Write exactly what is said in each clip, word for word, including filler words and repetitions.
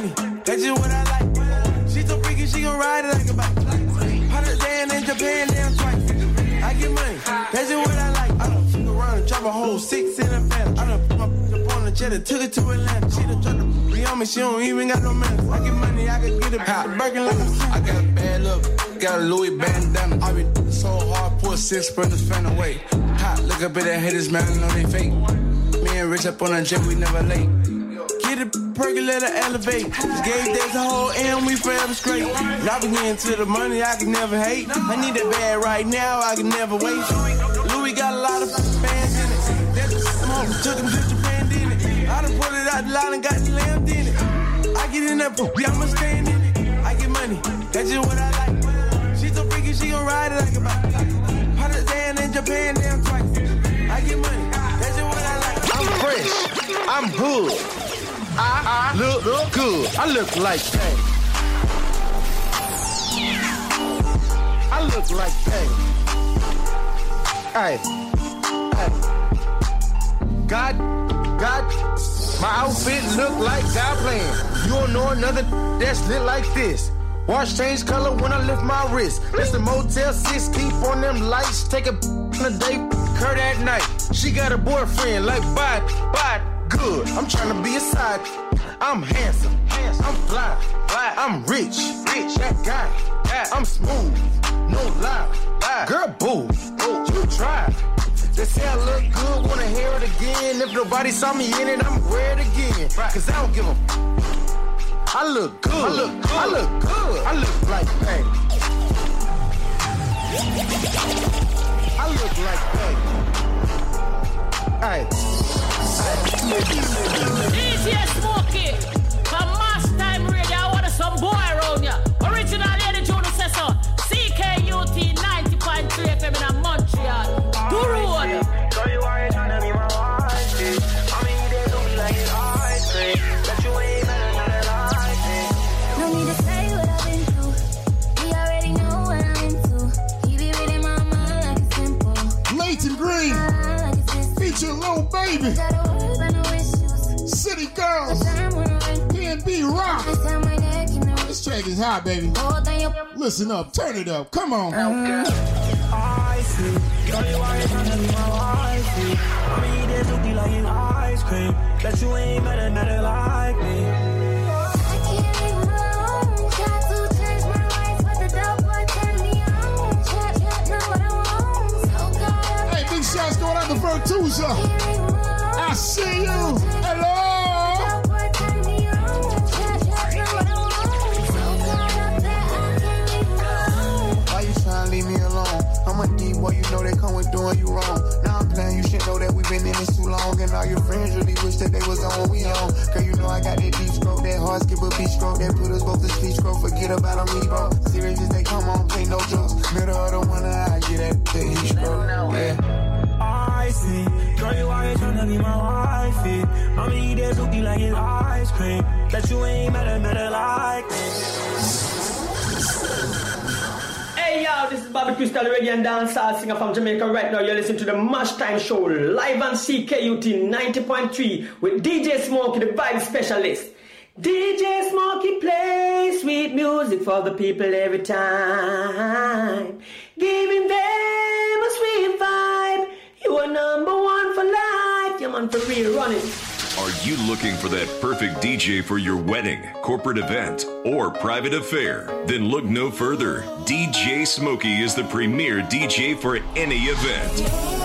money, that's just what I like. She so freaky, she gon' ride it like a bike. Hundred land in Japan, damn twice. I get money, that's just what I like. I done fuck around and drop a whole six in a family. I done put my up on the jet and took it to Atlanta. She done tried to be on me, she don't even got no manners. I get money, I can get it back. Birkin like I'm I got a bad look, got a Louis bandana. I been so hard, pull six brothers fan away. Hot, look up at that haters, man, I know they fake. Me and Rich up on a jet, we never late. Get a percolator, elevate. Gave days a whole M, we forever straight. Now we getting to the money, I can never hate. I need that bag right now, I can never wait. Louis got a lot of fans in it. That's smoke, took him to Japan, did it. I done pulled it out the line and got the lamb in it. I get in that poop, I'ma stand in it. I get money, that's just what I like. She so freaky, she gon' ride it like a bike. Hundred land in Japan, damn twice. I get money, that's just what I like. I'm fresh, I'm hood. I, I look, look good. I look like that. I look like that. Hey, hey. God, God, my outfit look like God playing. You don't know another that's lit like this. Watch change color when I lift my wrist. It's the Motel six, keep on them lights. Take a on a day, Kurt at night. She got a boyfriend like bye, bye. Good, I'm trying to be a side. I'm handsome, handsome. I'm fly, fly. I'm rich, rich. That guy, yeah. I'm smooth, no lie, lie. Girl, boo, boo. You try. They say I look good, wanna hear it again. If nobody saw me in it, I'ma wear it again. Cause I don't give a. I look good, I look good, I look good. I look like that. I look like that. Hey. D J Smokey, from Mass Time Radio, I want some boy around ya. Original Lady Juno says so. C K U T ninety point three F M in Montreal. Do road. So you are trying to be my wife. I mean, they do me like it's ice cream. That you ain't better than like me. No need to say what I've been through. We already know what I'm into. He be reading my mind like it's simple. Leighton Green, feature Lil Baby. City Girls, P N B Rock. This track is hot, baby. Listen up, turn it up, come on. I see, girl, you are trying to be my wife. I mean, they do me like it's ice cream. That you ain't better, better like me. I can't leave him alone. Try to change my ways, but the dope boy turned me on. Chat, chat, know what I want. So God, hey, big shots going out to Vertusa. I see you. Hello. Leave me alone. I'm a deep boy, you know they come with doing you wrong. Now I'm playing, you should know that we've been in this too long. And all your friends really wish that they was on what we on. Cause you know I got that deep stroke, that hard skip a beat stroke, that put us both to sleep stroke. Forget about them, me, bro. Serious as they come on, play no jokes. Middle of the winter, I get that, that heat stroke. Yeah. I see, girl, you are trying to be my wifey. I mean, they do me like it's ice cream. That you ain't better, better like me. Hey yo, this is Bobby Crystal, reggae and dancehall singer from Jamaica. Right now you're listening to the Mash Time Show live on C K U T ninety point three with D J Smokey, the vibe specialist. D J Smokey plays sweet music for the people every time, giving them a sweet vibe. You are number one for life, you're man for real running. Are you looking for that perfect D J for your wedding, corporate event, or private affair? Then look no further. D J Smokey is the premier D J for any event.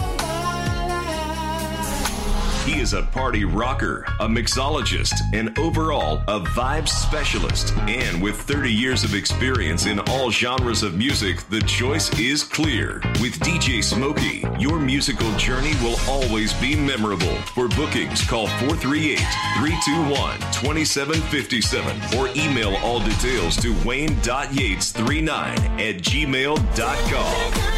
He is a party rocker, a mixologist, and overall a vibe specialist. And with thirty years of experience in all genres of music, the choice is clear. With D J Smokey, your musical journey will always be memorable. For bookings, call four three eight, three two one, two seven five seven or email all details to wayne dot yates three nine at gmail dot com.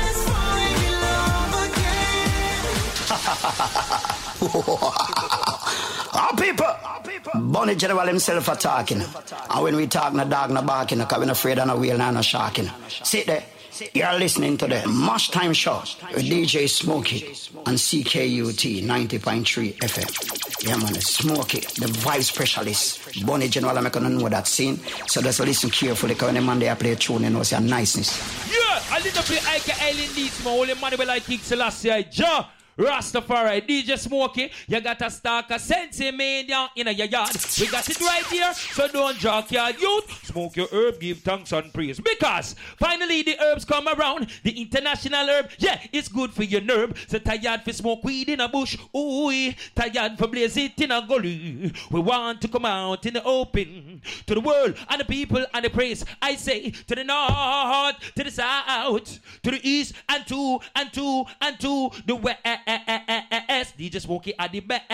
Our people, Bunny General himself are talking. And when we talk, no dog, no barking, because we're not afraid of no wheel, no sharking. Sit there. You're listening to the Mash Time Show with D J Smokey on C K U T ninety point three F M. Yeah, man, Smokey, the vibe specialist. Bonnie General, I'm not gonna know that scene. So just listen carefully, because when the man they play a tune, you know, it's a niceness. Yeah, I didn't play Ike Island Beats, my only man will like King Selassie, Ja. Rastafari, D J Smokey, you got a stock of Sensei Mania in your yard. We got it right here, so don't jock your youth. Smoke your herb, give thanks and praise. Because finally the herbs come around, the international herb, yeah, it's good for your nerve. So tired for smoke weed in a bush, ooh, tired for blaze it in a gully. We want to come out in the open to the world and the people and the praise. I say to the north, to the south, to the east and to and to and to the west. D J Smokey at the best.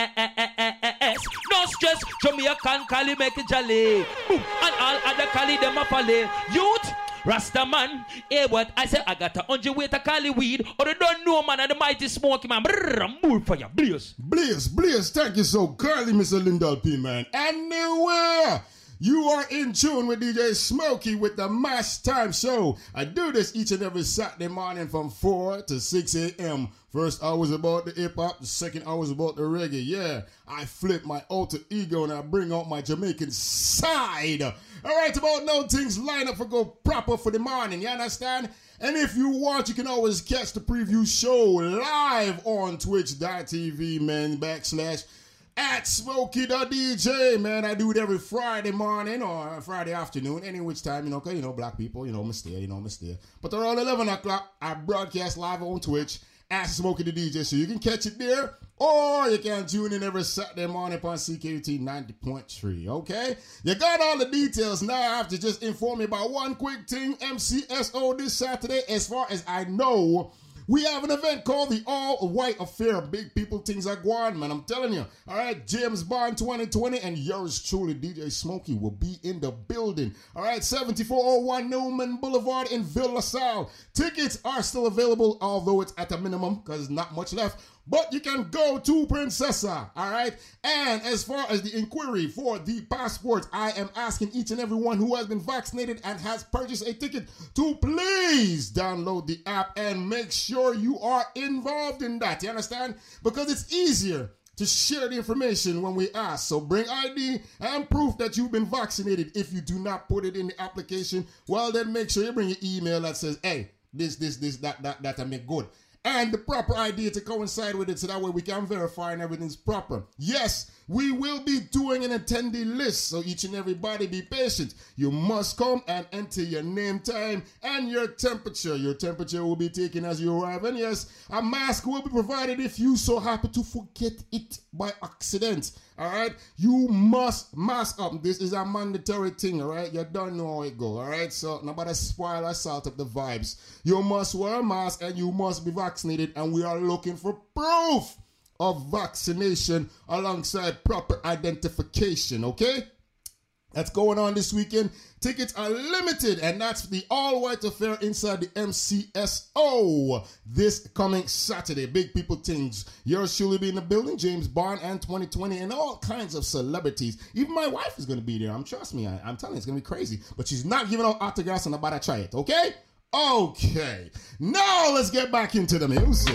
No stress, Jamaican Cali make it jolly. Boom, and all other Cali them up a lay. Youth, Rasta man, hey what I say, I got a hundred weight of Cali weed, or they don't know man, and the mighty Smokey man. Brrr, move for you, Blaze. Blaze, Blaze, thank you so kindly, Mister Lindell P, man. Anywhere. You are in tune with D J Smokey with the Mash Time Show. I do this each and every Saturday morning from four to six a.m. First hour is about the hip-hop, the second hour is about the reggae. Yeah, I flip my alter ego and I bring out my Jamaican side. All right, about now things line up for go proper for the morning, you understand? And if you want, you can always catch the preview show live on twitch dot t v, man, backslash at Smokey the D J, man. I do it every Friday morning or Friday afternoon, any which time, you know, because, you know, black people, you know, me stay, you know, me stay. But around eleven o'clock, I broadcast live on Twitch at Smokey the D J, so you can catch it there, or you can tune in every Saturday morning on C K U T ninety point three, okay? You got all the details. Now I have to just inform you about one quick thing. M C S O this Saturday, as far as I know, we have an event called the All White Affair. Big people things are going, man. I'm telling you. All right, James Bond twenty twenty and yours truly, D J Smokey, will be in the building. All right, seventy-four oh one Newman Boulevard in Ville LaSalle. Tickets are still available, although it's at a minimum because there's not much left. But you can go to Princessa, all right? And as far as the inquiry for the passports, I am asking each and everyone who has been vaccinated and has purchased a ticket to please download the app and make sure you are involved in that. You understand? Because it's easier to share the information when we ask. So bring I D and proof that you've been vaccinated. If you do not put it in the application, well, then make sure you bring your email that says, hey, this, this, this, that, that, that, I make good. And the proper idea to coincide with it so that way we can verify and everything's proper. Yes, we will be doing an attendee list, so each and everybody be patient. You must come and enter your name, time, and your temperature. Your temperature will be taken as you arrive. And yes, a mask will be provided if you so happen to forget it by accident. All right? You must mask up. This is a mandatory thing, all right? You don't know how it goes, all right? So nobody spoil or salt up the vibes. You must wear a mask and you must be vaccinated, and we are looking for proof of vaccination alongside proper identification, okay? That's going on this weekend. Tickets are limited, and that's the all-white affair inside the M C S O this coming Saturday. Big people things. Yours truly be in the building, James Bond and twenty twenty, and all kinds of celebrities. Even my wife is going to be there. I'm trust me. I, I'm telling you, it's going to be crazy. But she's not giving out autographs, and I'm about to try it, okay? Okay. Now let's get back into the music.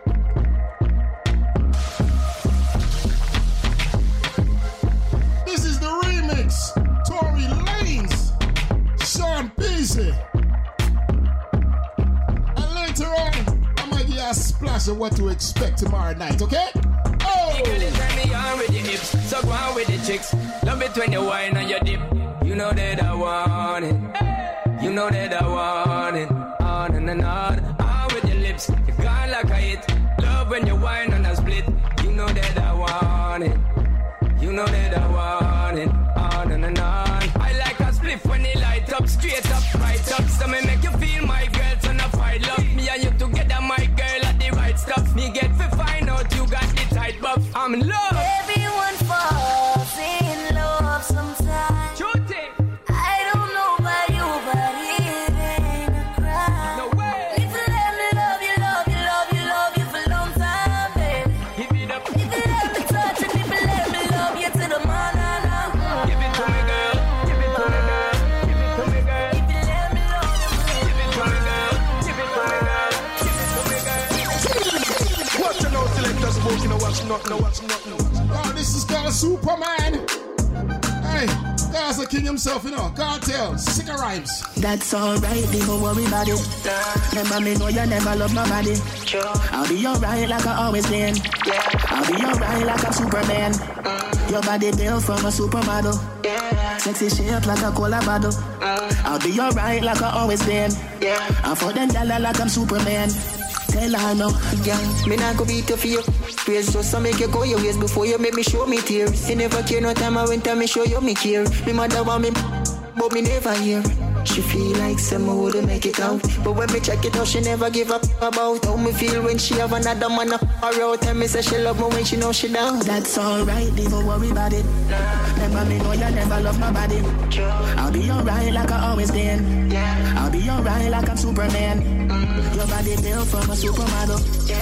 This is the remix. Tory Lanez, Sean Peasy. And later on, I might give you a splash of what to expect tomorrow night, okay? Oh! You girl, turn me on with your hips, so go on with the chicks. Love it when you whine on your dip. You know that I want it. You know that I want it. On and, and on, on with your lips. You gone like I hit. Love when you whine on a split. You know that I want it. You know that I want it. On and, and on. I like a spliff when it light up, straight up, right up. So me make you feel my girl, turn up, I love me and you together, my girl, at the right stuff. Me get to find out you got the tight buff. I'm in love. Everyone falls in love sometimes. Truth it. I don't know about you, but it ain't a crime. No way. If you let me love you, love you, love you, love you for a long time, baby. Give it up. If you let me touch and if you let me love you to the morning watch nothing, no watch nothing. Oh, this is called Superman. Hey, there's the king himself, you know. Cartel, sick of rhymes. That's alright, don't worry about it. Remember me know you never love my body. I'll be alright like I always been. I'll be alright like I'm Superman. Your body built from a supermodel. Sexy shape like a cola bottle. I'll be alright like I always been. I'm for them dollar like I'm Superman. Tell her no. Yeah, me not go beat you for you. Praise just to make you go your ways before you make me show me tears. You never care no time I went to me show you me care. Me mother want me, but me never hear. She feel like someone wouldn't make it out. But when me check it out, she never give up about how me feel when she have another man up her out. Tell me say she love me when she know she down. That's alright, don't worry about it. Remember me know you never love my body. I'll be alright like I always been. I'll be alright like I'm Superman. Your body built from a supermodel.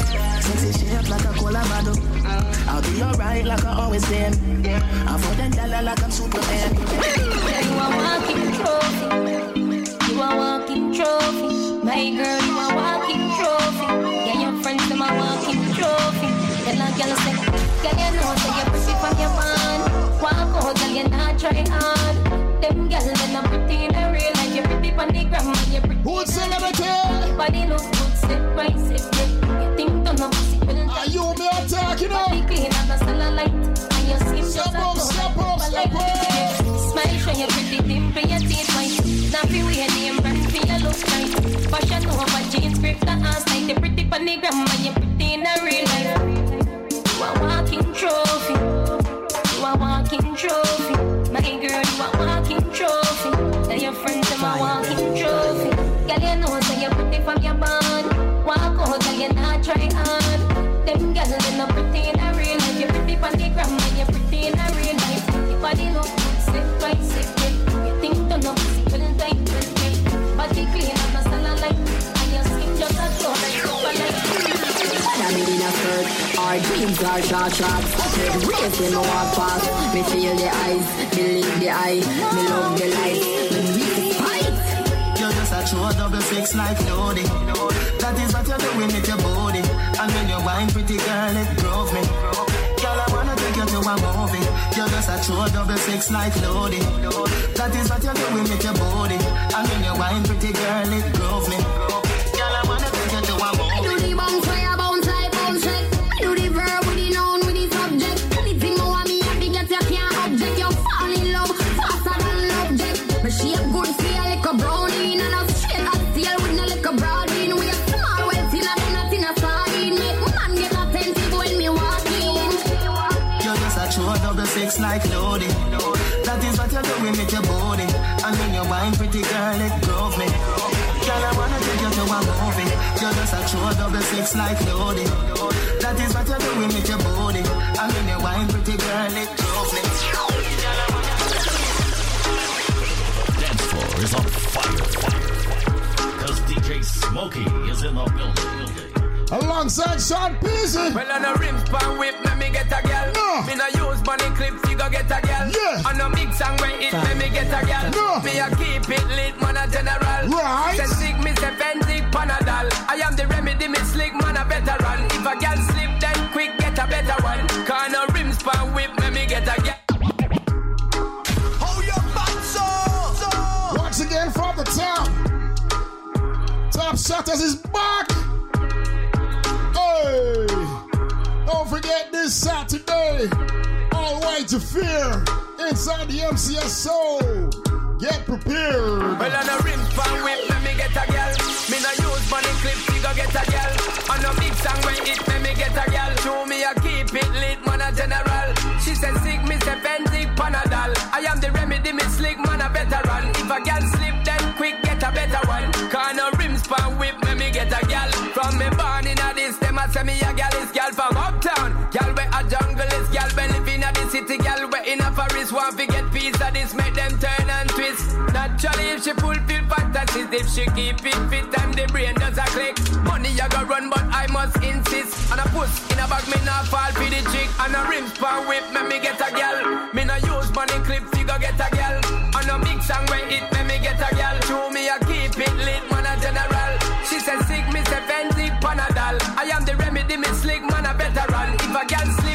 Sexy shape like a cola bottle. I'll be alright like I always been. I'm for them dollar like I'm Superman. You are walking trophy. You are walking trophy. My girl, you are walking trophy. Yeah, your friends, them are walking trophy. Tell a girl, say, girl, you know, say you're pretty from your man. Walk out, girl, you not try hard. Them girls, they're not pretty in the real life. You're pretty from the grandma, you're pretty. Who's celebrity? Body look good, sit right, sit right. You think don't know, see, are you me attacking up? Body clean as a cellulite. And your skin just a step up, step up, step up. Smile, show your pretty dimple, your teeth white. Now feel weird, name brand for your look nice. Fashion over jeans, grip the ass like the pretty funny grandma, you're pretty in a real life. You are walking trophy. You are walking trophy. My girl, you are walking trophy. Tell your friends them are walking trophy. Girl, you know say you're pretty from your band. Walk out, girl, you not try hard. Them girls they not pretty in a real life. You're pretty funny grandma, you're pretty in a real life. Your body look good, sit right, sit right. You think don't know, see, well, tight, well, tight. Body clean and a cellulite. And your skin just a glow like super light. I'm in a skirt, our dreams are short, short. Head race when I walk past. Me feel the eyes, believe the eye. Me love the light, me need fight. You're just a true double six like Lodi. That is what you're doing with your body. And when you wine, pretty girl, it drove me. Girl, I wanna take you to a movie. You're just a true double six like Lodi. That is what you're doing with your body. And when you wine, pretty girl, it drove me. Girl, I wanna take you to a movie. I do the bounce fire, bounce like bounce check. I do the verb with the noun with the subject. Anything you want me happy, get you can't object. You fall in love faster than an object. But she a good feel like a brownie. And a straight hot steel with no like a broadbean. We a small well till I do not in a sardine. Make man get attentive when me walk in. You're just a true double six like Lodi. That is what you're doing with your body. And when you wine, pretty girl, it drove me. Girl, I wanna take you to a movie. You're just a true double six like Lodi. That is what you're doing with your body. And when you wine, pretty girl, it drove me. Dance floor is on fire, fire. Cause D J Smokey is in the building. Alongside Sean Peasy. Well, on a rim span whip, let me get a girl. No. Me no use money clip, figure get a girl. Yeah. On a mix and way it, let me get a girl. No. Me a keep it lit, man a general. Right. Say sick, me say Fenzik, Panadol. I am the remedy, me slick, man a veteran. If a girl slip, then quick get a better one. Cause on a rim span whip, let me get a girl. Hold your butts up. Once again from the top. Top Shutters is back. Hey, don't forget this Saturday, all way to fear, inside the M C S O. Get prepared. Well, on a rim span whip, let me get a girl. Me no use money clip, figure get a girl. On a mix and way it, let me get a girl. Show me a keep it lit, man a general. She said sick, me say Fenzik, Panadol. I am the remedy, me slick, man a veteran. If a girl slip, then quick get a better one. Cause no rim span whip, let me get a girl. From me born in a this, them a say me a girl is girl from uptown. Girl where a jungle is, girl where live in a the city. Girl where in a forest, want to get piece of this, make them turn and twist. Naturally if she fulfill fantasies, if she keep it fit and the brain does a click. Money you go run but I must insist. And a puss in a bag me not fall for the chick. And a rim span whip me me get a girl. Me no use money clip figure get a girl. And a mix and way it me me get a girl. Show me a keep it lit man a general. She said sick me say Fenzik Panadol. I am the remedy me slick man a veteran. If a girl sleep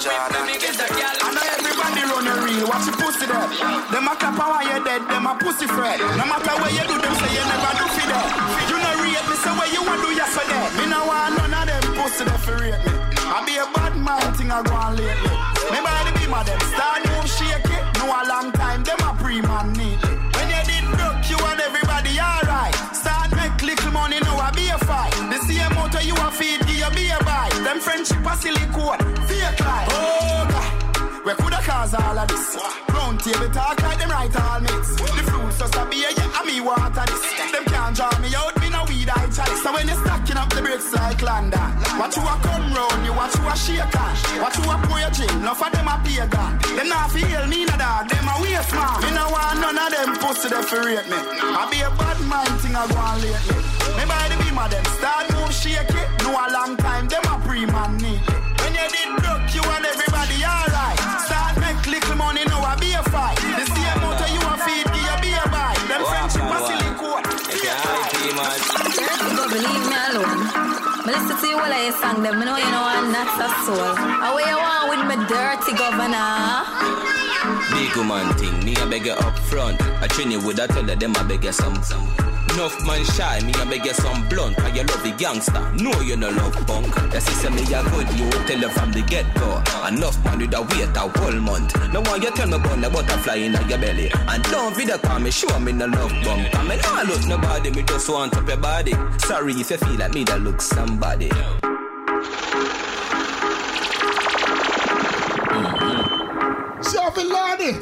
Jordan. I know everybody run a reel, watch your pussy there. Them a clap while you're dead, them a pussy fret. No matter where you do, them say you never do for that. You know rate me, so where you want do yesterday. Me no want none of them pussy there for rate me. I be a bad man thing I go on lately. Me body be my them start move shake it. No a long time, them a pre-man need it. When you did broke, you and everybody alright. Start make little money, now I be a fight. The same motor you a feed, give you be a buy. Them friendship a silicone, fake life. Oh God, we coulda cause all of this. Round table talk like them right all mix. The fruits just a beer, yeah, and me water this. Them can't draw me out, me no weed I chalice. So when you stacking up the bricks like London, watch you a come round, you watch you a shake on. Watch you a pour your gin, enough of them a pagan. Them not feel me no dog, them a waste man. Me no want none of them pussy that for rate me. I be a bad man thing I go on lately. Me body be my them start move shake it. No a long time, them a pre-man need it. When you did broke, you and everybody alright. Start make little money, now I be a fight. The same motor you a feed, give you be a buy. Them friendship a silicone. Don't believe me alone. But listen to you while I sang them. I know you know I'm not so soul. How you want with my dirty governor? Big woman thing, me I beg you up front. I train you with a tell them I beg you some some. Enough man shy, me I beg you some blunt. Cause you love the gangster, no you no love punk. The system me a good, you tell them from the get-go. Enough man with a wait a whole month. No one you tell me about the butterfly in your belly. And don't video call me, show me no love bump. I mean I look nobody, me just want up your body. Sorry if you feel like me that look somebody. Shelby Lani,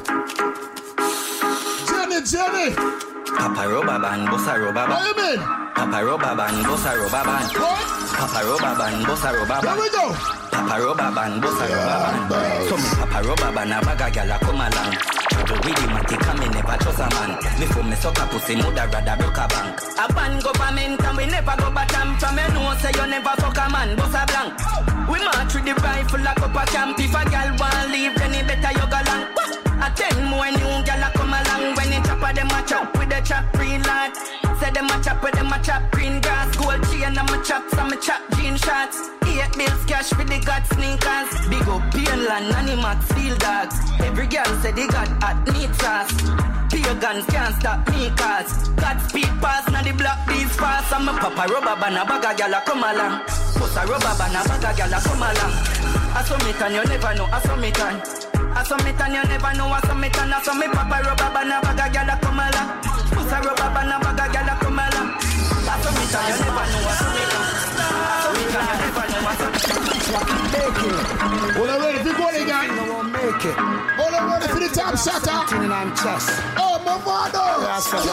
Jenny, Jenny. Papa rubber band, bossa rubber band. What you mean? Papa rubber band, bossa rubber band. What? Papa rubber band, bossa rubber band. Here we go. Papa rubber band, bossa rubber band. So me papa rubber band, a bag a gyal a come along. Travel with him and take a me never trust a man. Me for me suck a pussy, mother rather broke a bank. A ban government and we never go bottom. From me know say you never fuck a man, bossa blank. We march with the rifle like up a camp. If a gyal want leave, then it better you go long. A ten more new gyal a come along. When you chop a them a chop with the chop green lad. Say them a chop with them a chop green grass. Gold chain and my chop some chop jean shots. Eight bills cash with the god sneakers. Big up Painland, Animax, Field Dogs. Every girl say they got hot neat sauce. Pagans can't stop me cause Godspeed pass now the block these fast. I'm a papa rubber band a bag a gyal a come along. Put a rubber band a bag a gyal a come along. I saw me and you never know, I saw me and I saw me and you never know, I saw me and I saw me papa rubber band a bag a gyal a come along. Put a rubber band a bag a gyal a come along. I saw me and you never know, I saw me and I saw me and you never know, I saw me and All ready for going again? Make it. All ready for the top shutter? Oh, my father!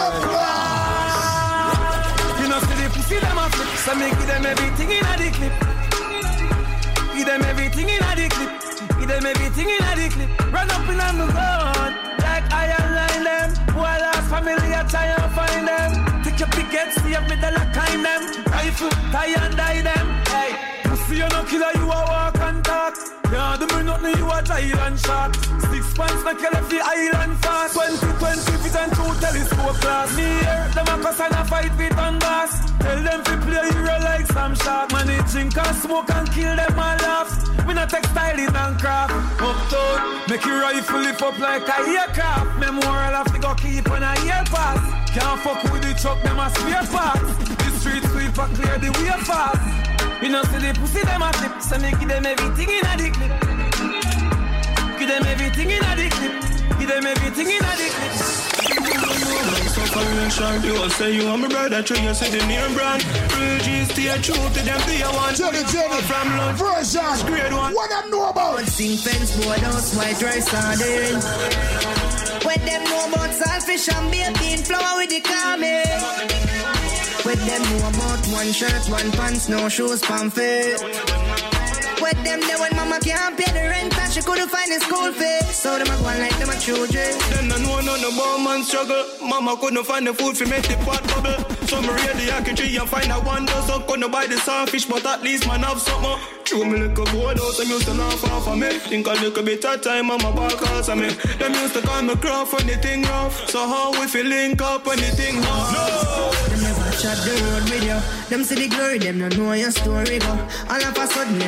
You know, see the pussy them a flip, so me give them everything in a the clip. Give them everything in a the clip. Give them everything in a the clip. Run up in on the road, like I align them. Who I lost family, I try and find them. Take your pickets, see up with the lock in them. Rifle, tie and die them. Hey, pussy you no killer, you a walk and talk. Yeah, do me nothing, you a giant shot. Six points make you left the island fast. Twenty, twenty feet and two telescope class. Me here, them a cuss and a fight with on gas. Tell them to play hero like some shark. Man, they drink and smoke and kill them and laugh. We not textiling and craft. Uptown, make your rifle lift up like a aircraft. Memorial have to go keep on a year pass. Can't fuck with the truck, them a spare parts. The street sweeper clear the way fast. You know, see the pussy them a flip, so me give them everything in a the clip. Give them everything in a the clip. Give them everything in a the clip. So financial, you will say you are my brother, true, you say the name brand. Real G, stay true to them, be a one. Jenny, Jenny, from Lord version, grade one. What them know about? Sing fence, board house, white rice, sardine. What them know about saltfish and baking flour with the cabbage. What them know about one shirt, one pants, no shoes, pamphlet. What them know when mama can't pay the rent and she couldn't find a school fee. So them a go on like them a children. Them no know none about man struggle. Mama couldn't find the food for make the pot bubble. So me read the tree and find a one dozen. Couldn't buy the sawfish, but at least man have something. True me like a board house, them used to laugh off of me. Think a little bit of time, mama back house of me. Them used to call me craft when the thing rough. So how we feel link up when the thing hard? No! Them never chat the road with you. Them see the glory, them don't know your story go. All of a sudden everybody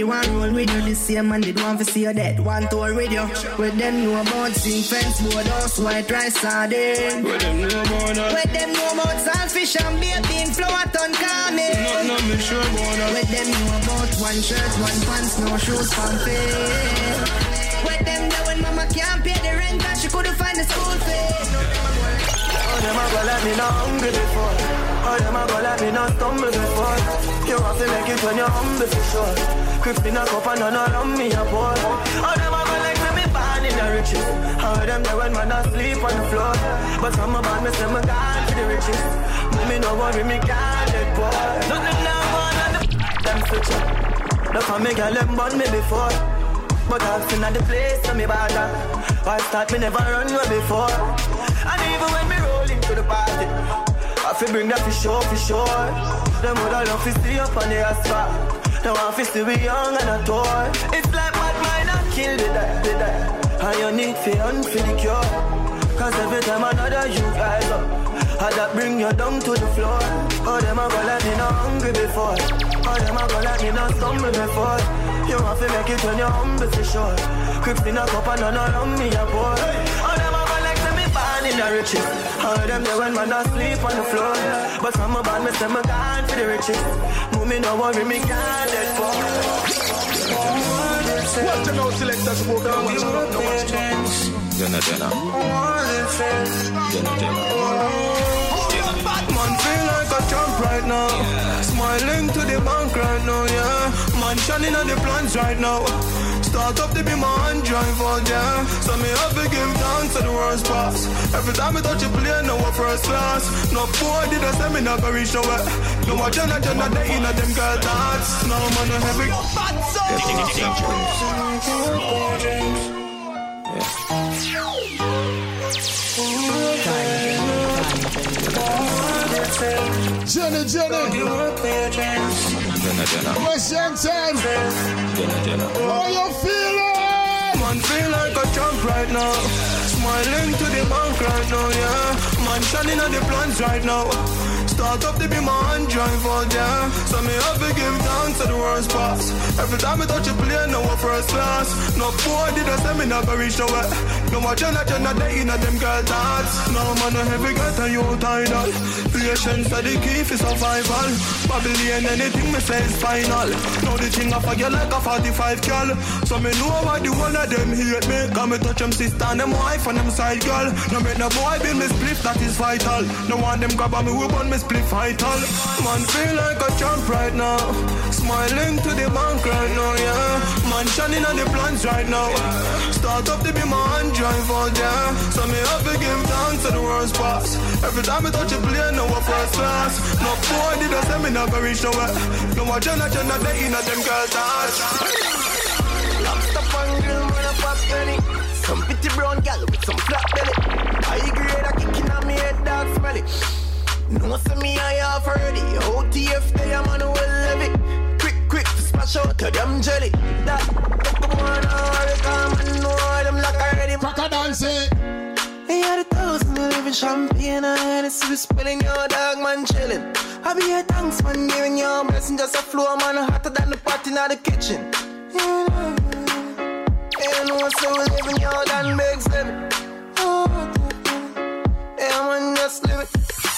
want roll with you. The same man did want to see you dead. Want to with you. With them know about sing fence, board house, white rice, sardine. With them know about that. With them know about saltfish and bean, flour, ton, carne. No, no, me sure about that. With them know about one shirt, one pants, no shoes, fan fee. With them know when mama can't pay the rent and she couldn't find the school fee. Oh, them a go let me not hungry before. Oh, them a go let me not stumble before. You have to make it when you're humble for sure. Crips in a cup and none around me a pour. Oh, them a go like me born in the riches. How them there when man asleep on the floor. But some of man me say me gone to the riches. Me no worry me can't let go. Nothing now on and the them switch up. The family girl them born me before. But I've seen at the place so me bother. I start me never run away before. And even when me roll into the party, I feel bring that for sure, for sure. Them would love to see up on the asphalt. They want to see we young and a toy. It's like bad mind and kill the die, the die. And you need for un for the cure. Cause every time another you guys up, I that bring you down to the floor. Oh, them a go let me not hungry before. Oh, them a go let me not stumble before. You want to make it when you're humble for sure. Crips in a cup and none around me a pour. Oh, them a go like to me born in the riches. All them there when man asleep on the floor. But from a band me say me gone for the riches. Move me no worry me can't let go. What you know, selectors spoke and watch out, no watch out. Jenna, Jenna. Jenna, Jenna. Man feel like a champ right now. Yeah. Smiling to the bank right now, yeah. Man shining on the plans right now. Start up to be my hand drive out, yeah. So me have to give thanks to the world's pass. Every time I touch a plane, now a first class. No boy did I say me not go reach nowhere. No more Jenna, Jenna, they in a them girl dance. No man no heavy. Jenna, Jenna. Jenna, Jenna. What's your time? Jenna, Jenna. How you feeling? Man feel like a champ right now. Smiling to the bank right now, yeah. Man shining on the plans right now. Start up to be my hand drive out, yeah. So me have to give thanks to the world's pass. Every time I touch a plane, now a first class. No boy did I say me not go reach nowhere. No more Jenna, Jenna, they in a them girl dance. No man no heavy get a you title. Patience are the key for survival. Babylon anything me say is final. Now the thing I forget like a forty-five girl. So me know why the one of them hate me. Cause me touch them sister and them wife and them side girl. No make no boy be me split, that is vital. No want them grab on me whip on me split vital. Man feel like a champ right now. Smiling to the bank right now, yeah. Man shining on the plans right now. Start up to be my hand drive out, yeah. So me have to give thanks to the world's pass. Every time I touch a plane, now a first class. No boy did I say me not go reach nowhere. No more Jenna, Jenna, they in a them girl dance. Lobster pan grill, man, a pop penny. Some pretty brown gal with some flat belly. High grade a kicking on me head, dog smelly. No see me I have already. O T F they a man well heavy. Quick, quick, smash out to them jelly. That, come on, I come and know them like already. Cracker dancing. Hey, I had a thousand living champagne. I had a sip spilling your dog man chilling. I be a thanks man giving your blessing. Just a floor man hotter than the pot in the kitchen. Yeah, yeah, no so we living your than big seven. Oh, yeah, man, just live it.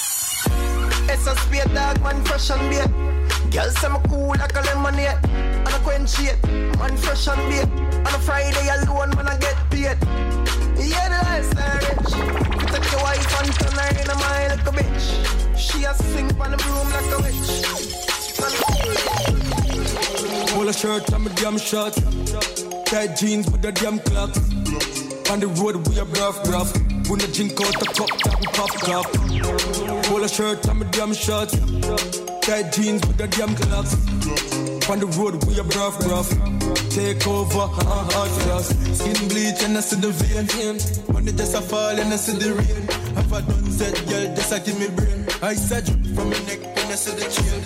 It's a speed dog, man, fresh and beer. Girls say me cool like a lemonade. And I quench it, man, fresh and beer. On a Friday alone, man, I get paid. Yeah, the lifestyle rich. You take your wife and turn her in a mile like a bitch. She a sing on the broom like a witch. Pull a shirt, I'm a damn shot. Tight jeans with a damn clock. On the road, we a rough, rough. When the drink out the cup, that we pop cup. Pull a shirt, I'm a damn shot. Tight jeans with a damn clocks. On the road, we a rough, rough. Take over, uh, hard fast. Skin bleach and I see the vein. Money just a fall and I see the rain. Have I done said, girl, just a give me brain. I said from my neck and I see the chain.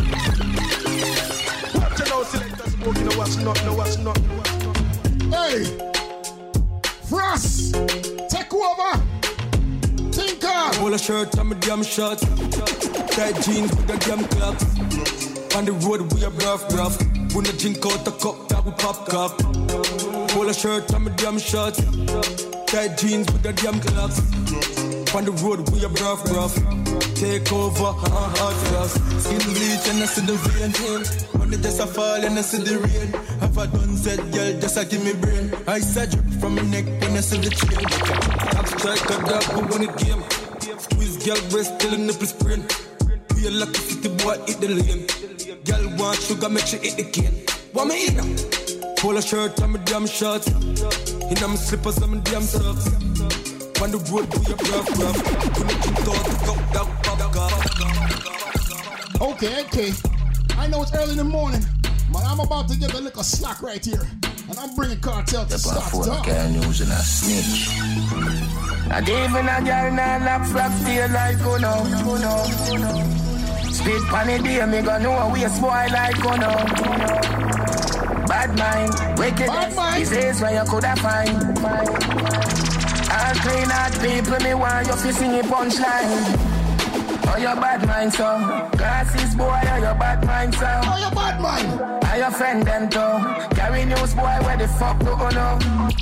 Watch it now, selectors smoking, no watch not, no watch not. Hey! Frost! Take over! Tinker! Pull a shirt, I'm a damn shot. Tight jeans with a damn clocks. On the road, we a rough, rough. When I drink out the cup, that we pop cup. Polo shirt and my damn shorts. Tight jeans with the damn clocks. On the road we are rough, rough. Take over, uh, hard rough. Skin bleach and I see the vein. When the just a fall and I see the rain. Have a done said, girl, just a give me brain. I said drip from my neck when I see the chain. Top strike a dog who won the game. Squeeze girl breast till the nipple sprain. Be a lucky city boy, hit the lane. Girl want sugar, make sure hit the cane. Want me eat them? Polo shirt and my damn shorts. In my slippers and my damn socks. On the road we are rough, rough. When you drink out the cup, that pop cup. Okay, okay. I know it's early in the morning, but I'm about to get a little slack right here. And I'm bringing Cartel to stop talk. Using a snitch. Not even a girl now lock flap stay like oh no, oh no, oh no. Speed panny day, me gon' know we a spoil like oh no, oh no. Bad mind, wicked disease where you coulda find. All clean out people, me want you fi sing a punchline. Oh, your bad mind, so glasses boy, oh, your bad mind, so oh, your bad mind. I your friend them too. Carry news boy, where the fuck do you know?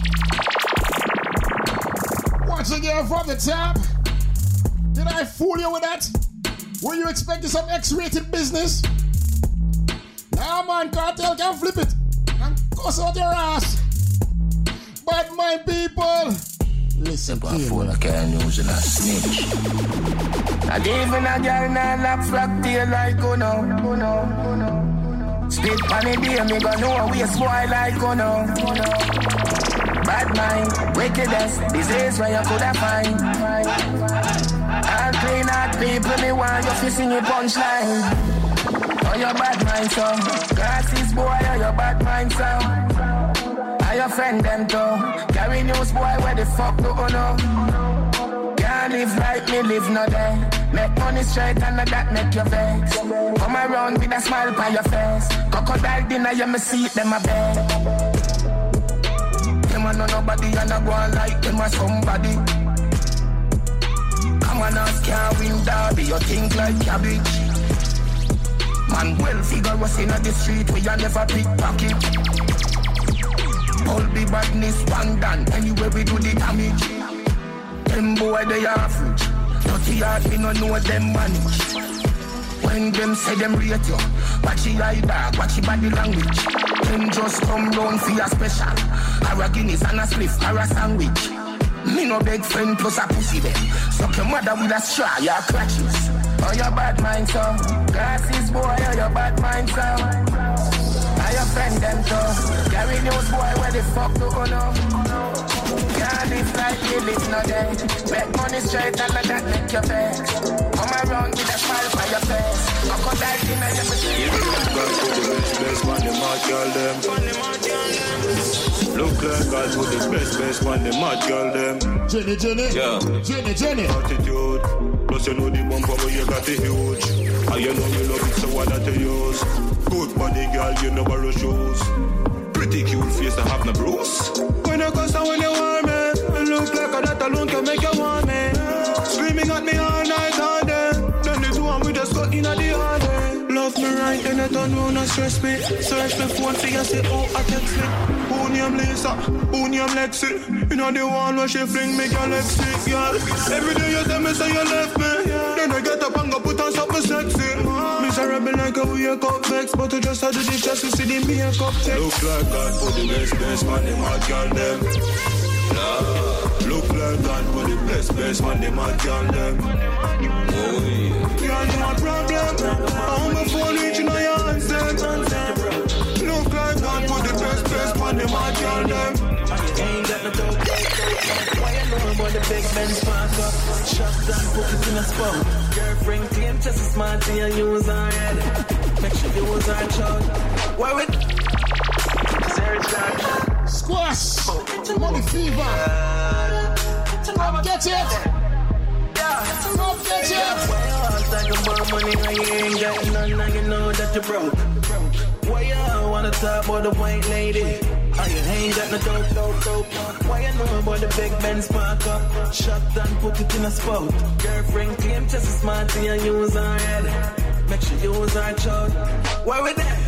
Once again from the top. Did I fool you with that? Were you expecting some X-rated business? Nah, man, Cartel can flip it and cuss out your ass. But my people, listen to phone, I can't use a snitch. Not even a girl now lock flap tail like oh no, oh no, oh no. Speed panny day, me gon' know we a spoil like oh no, oh no. Bad mind, wickedness, disease where you coulda find. All clean out people, me want you fi sing a punchline. Oh, your bad mind, so glasses boy, oh, your bad mind, so I your friend them too. Carry news boy, where the fuck do you know? Can't live like me, live no day. Make money straight and that make you vex. Come around with a smile on your face. Crocodile dinner, you me see them a bed. Them a know nobody and a go on like them a somebody. Come on, ask can't win derby, you think like cabbage. Man, well figure was in the street where you never pickpocket. All be badness, one done, anyway we do the damage. Them boy they average, dirty heart me no know them manage. When them say them rate you, watch your eye dog, watch your body language. Them just come round for your special, or a Guinness and a spliff or a sandwich. Me no beg friend plus a pussy them, suck your mother with a straw, your clutches. Oh your bad mind so, glasses boy, oh your bad mind so. I your friend them too, carry news boy where the fuck do you know? Can't live like you live no day. Make money straight and let that make your face. Come around with a smile on your face. I could die in a Look like God with the best, best one, the mad girl them. Jenny, Jenny, yeah. Jenny, Jenny. Attitude, plus you know the bumper where you got the huge. And you know you love it, so why not to use? Good body girl, you know borrow shoes. Pretty cute face to have no bruise. When you cuss and when you want me, it look like a that alone can make you want me. Screaming at me all night, all day. Then the two and we just got in at the hard way. Love me right and you don't know no stress me. Search me phone for you say oh I text me. Who name Lisa, who name Lexi. You know the one where she fling me girl Lexi, girl. Every day you tell me say you left me. Then I get up and go put on something sexy. Miserable like a wake up vex, but you just had to do just to see the makeup text. Look like God for the best, best man, the mad girl them. Nah. Look like God for the best, best man, the mad girl them. Oh yeah. Girl, no problem. I'm a phone reaching on your hands then. Look like God for the best, best man, the mad girl them. Ain't got no dope, why you know about the big men spark up? Shut down, put it in a spot. Girlfriend claim just as smart and you use her head. Make sure you use her child. Why with Squash! Money fever! Come get it! Come get it! Talk about money and you ain't got none, now you know that you broke. Why you wanna talk about the white lady? Oh, you ain't got no dope, dope, dope. Why you know about the big Ben spark up? Shut down, put it in a spot. Girlfriend claim just as smart and you use her head. Make sure you use her child. Why we there?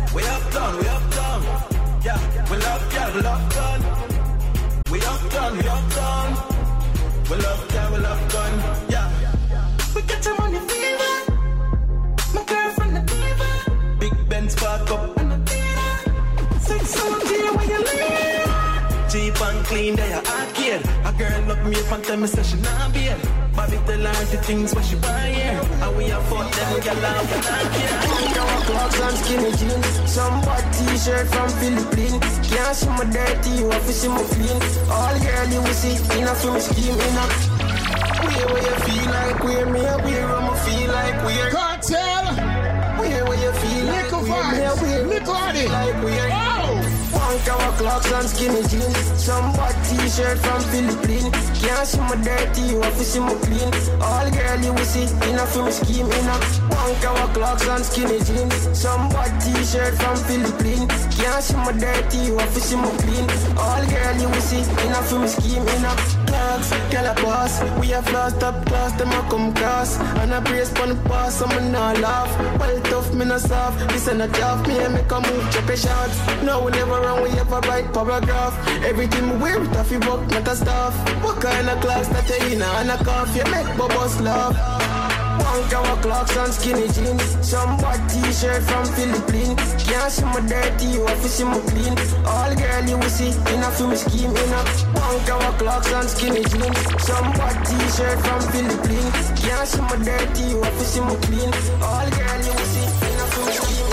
We uptown, we uptown. Yeah, we love, yeah, we love gun. We uptown, we uptown. We love, yeah, we love gun. Yeah. We get your money fever. My girlfriend the diva. Big Benz park up and the theater. Six seventeen when you leave. Cheap and clean, they are arcade. A girl look me up and tell me say she not beer. Bobby tell her the things what she buy here. And we have fought them, girl out and not care. Clocks and skinny jeans. Some white t-shirt from Philippines. Can't see my dirty, you have to see my clean. All girl you will see, enough for me scheme, enough. Where where you feel like we're me, where I'ma feel like we're Cartel. Where where you feel like we're me, where Nico Hardy. like we're One cover clocks and skinny jeans. Some white t-shirt from Philippines. Can't see my dirty, you have to see my clean. All girl you will see, enough for me scheme, enough. One cover clocks and skinny jeans. Some white t-shirt from Philippines. Can't see my dirty, you have to see my clean. All girl you will see, enough for me scheme, enough. Clocks, girl a boss. We have lost up class, them a come cross. And I brace pon the pass, so me not laugh. Well tough, me not soft. This ain't a job, me and make a move, check a shot. No, we never run, we ever write paragraph. Everything we wear, it off your book, not a staff. What kind of clocks that you in and a cough? You make bubbles laugh. One cover clocks and skinny jeans. Some white t-shirt from Philippines. Can't see my dirty, you have to see my clean. All girl you will see, enough for me scheme, enough. One cover clocks and skinny jeans. Some white t-shirt from Philippines. Can't see my dirty, you have to see my clean. All girl you will see, enough for me scheme.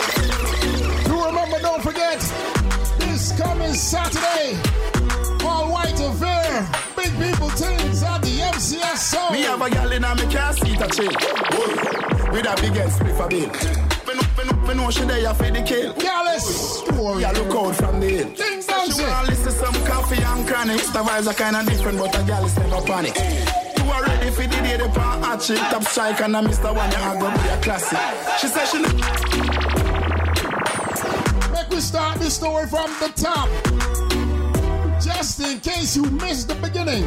You remember, don't forget, this coming Saturday, all white affair, big people things at the M C S show. Me have a gal in a me car seat a chill. With a big head split for bill. Me know, me know, me know she there for the kill. Gallus, yeah, look out from the hill. Things so she wanna listen some coffee and chronics. The vibes are kinda different, but a gal is never panic. You are ready for the day the pan hot chick, top strike and a Mister One, you are gonna be a classic. She said she. Make we start this story from the top. Just in case you missed the beginning.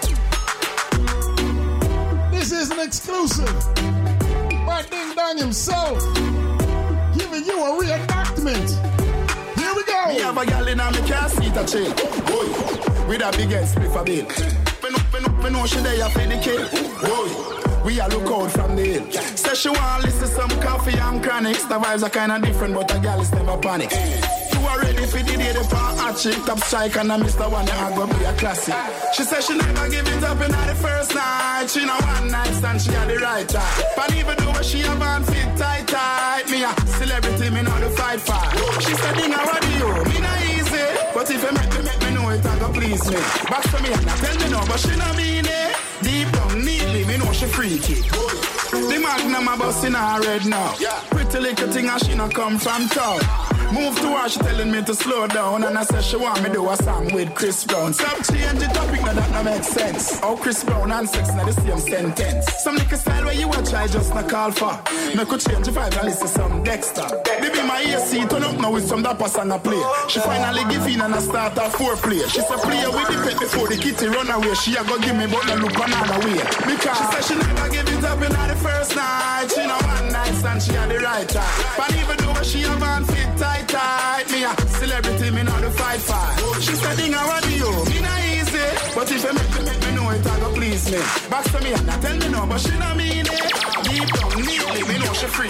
This is an exclusive by Ding Dong himself, giving you a reenactment. Here we go. Me have a gal in a me car seat a chill. With a big head split for bill. Me know, me know, me know she there for the kill. We a look out from the hill. Say she want listen some coffee and chronics. The vibes are kinda different, but a gal is never panic. You are ready for the day the pan hot chick, top strike and a Mister One, you are gonna be a classic. She said she never give it up in the first night. She know one night stand, she had the right time. But even though she have on fit tight tight, me a celebrity, me know the fight fight. She said, "Ding, what do you? Me not easy, but if you make me, make me know it, I go please me." Back to me and I tell me no, but she not mean it. Deep down, neatly, me know she freaky. The magnum a bust in her head now. Pretty little thing and she not come from town. Move to her, she telling me to slow down. And I said she want me do a song with Chris Brown. Stop change the topic, now that no make sense. Oh, Chris Brown and sex, now the same sentence. Some nigga style where you a try just not call for. Me could change the vibe and listen some Dexter. They be my A C, turn up now with some dapper song a play. She finally give in and I start her foreplay. She said play with the pet before the kitty run away. She a go give me but no look another way. Because she said she never give it up in the first night. She know one night stand, she had the right time. But even though she have on fit tight tight, me a celebrity, me know the fight fight. She said, "Ding, what do you? Me not easy, but if you make me, make me know it, I go please me." Back to me and I tell me no, but she not mean it. Deep down, neatly, me know she free.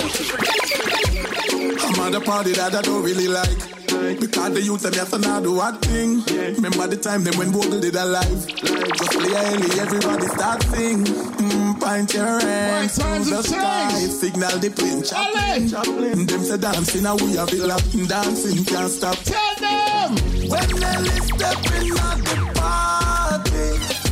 I'm at a party that I don't really like. Because the youth them have to now do what thing. Remember the time them when Vogel did alive. Just play early, everybody start sing. Mm, point your hands to the sky. Signal the plane, Chaplin. Them say dancing, and we have it laughing, dancing, can't stop. Tell them! When they step in at the party,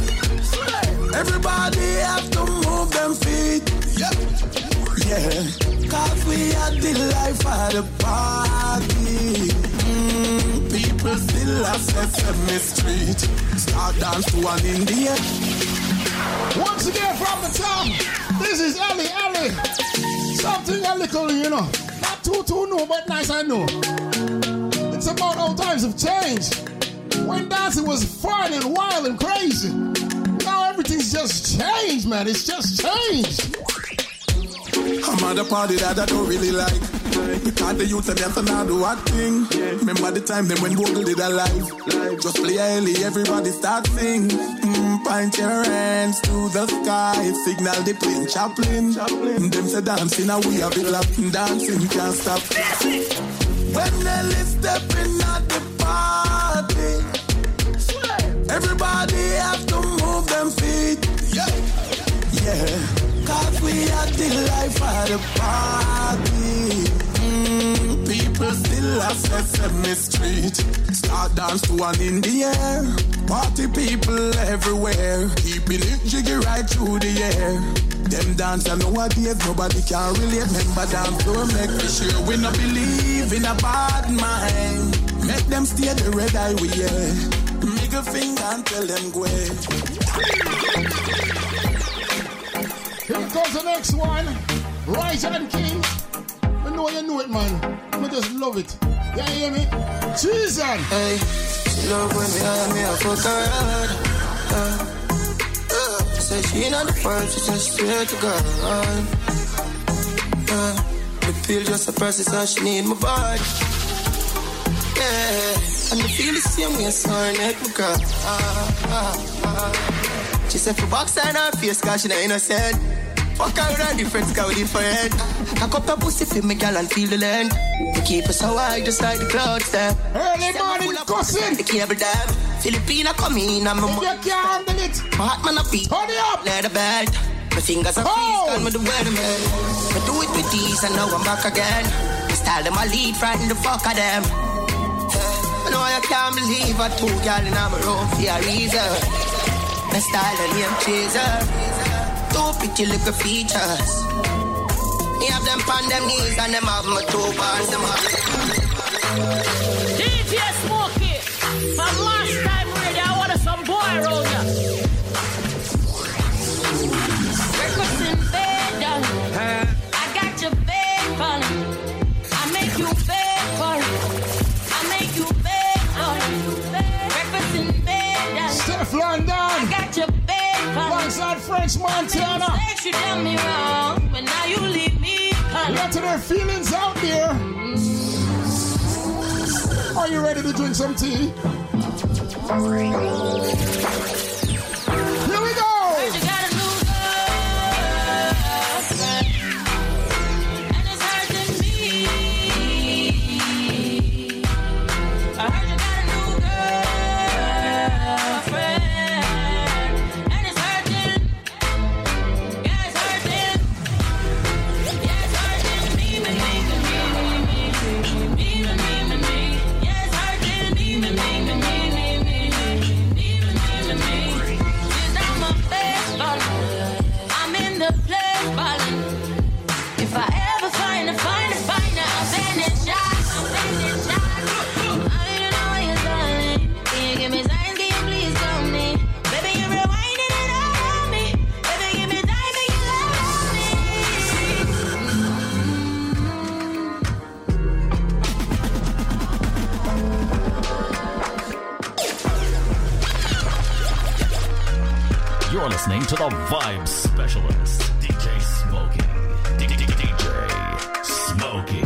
everybody have to move them feet. Yep. Yeah, cause we are the life of the party. Mm, people still have Sesame Street. Start dance to one in the air. Once again from the top, this is Ali Ali. Something a little, you know, not too too new, but nice I know. It's about how times have changed. When dancing was fun and wild and crazy, now everything's just changed, man. It's just changed. I'm at a party that I don't really like. Because the youth and them now do what thing. Remember the time them when Google did a live. Just play a Ellie, everybody start sing. Mm, point your hands to the sky. Signal the plane, Chaplin. Chaplin. Them say dancing, now we have it laughing, dancing, can't stop. When Nelly stepping at the party, everybody have to move them feet. Yeah, yeah. Cause we are the life of the party. Mm, people still at Sesame Street. Start dance to one in the air. Party people everywhere. Keeping it jiggy right through the air. Them dance and nowadays nobody can relate. Remember dance to make me sure we not believe in a bad mind. Make them stay the red eye we yeah. Make a finger and tell them go ahead. Here comes the next one. Rise and King. I know you know it, man. I just love it. Yeah, you hear me? Jesus! Hey, love when me I me a fuck her hard. Uh, uh, say she not the first, she just swear to God. Uh, the pill just a process and she need my body. Yeah, and I feel the same way as her neck, my girl. Uh, uh, uh. She said for box and her face, cause she not innocent. Fuck her with her different, cause we different. Cock up her pussy for me, girl, and feel the land. We keep us so high, just like the clouds there. Early morning cussing. The cable dam. Filipina come in, and my mom. You can't handle it. My heart man a beat. Hold it up. Let the bed. My fingers are freeze, call me the weatherman. I do it with these, and now I'm back again. I style them, I lead, frighten the fuck of them. I know I can't believe I two girl in my room for a reason. My style and name chaser. Two pretty little features. Me have them on them knees and them have my two bars. Them D J Smokey, from last time radio, I wanted some boy around here. Breakfast in bed, darling. I got your bed falling. I make you bed for it. I make you bed for it. Breakfast in bed, darling. Steph London. I got your bed falling. Alongside French Montana. Mistakes you done me wrong, but now you leave me calling. Lots of their feelings out there. Are you ready to drink some tea? Here we go! Heard you got a new girlfriend, and it's hurting me. I heard you got a new girlfriend, and it's hurting. Yeah, it's hurting. Yeah, it's hurting me, me, me, me, me, me, me, me, me, me. Yeah, it's hurting me, me, me, me, me, me, me, me, me, me, me. She's on my face, falling. I'm in the place, falling. If I ever find a, find a, find a, I'm bending shots, I'm bending shots. I don't know what you're darling. Can you give me signs? Can you please tell me? Baby, you're rewinding it all on me. Baby, give me time, make you love me. You're listening to the Vibe Specialist, D J Smokey. D J Smokey.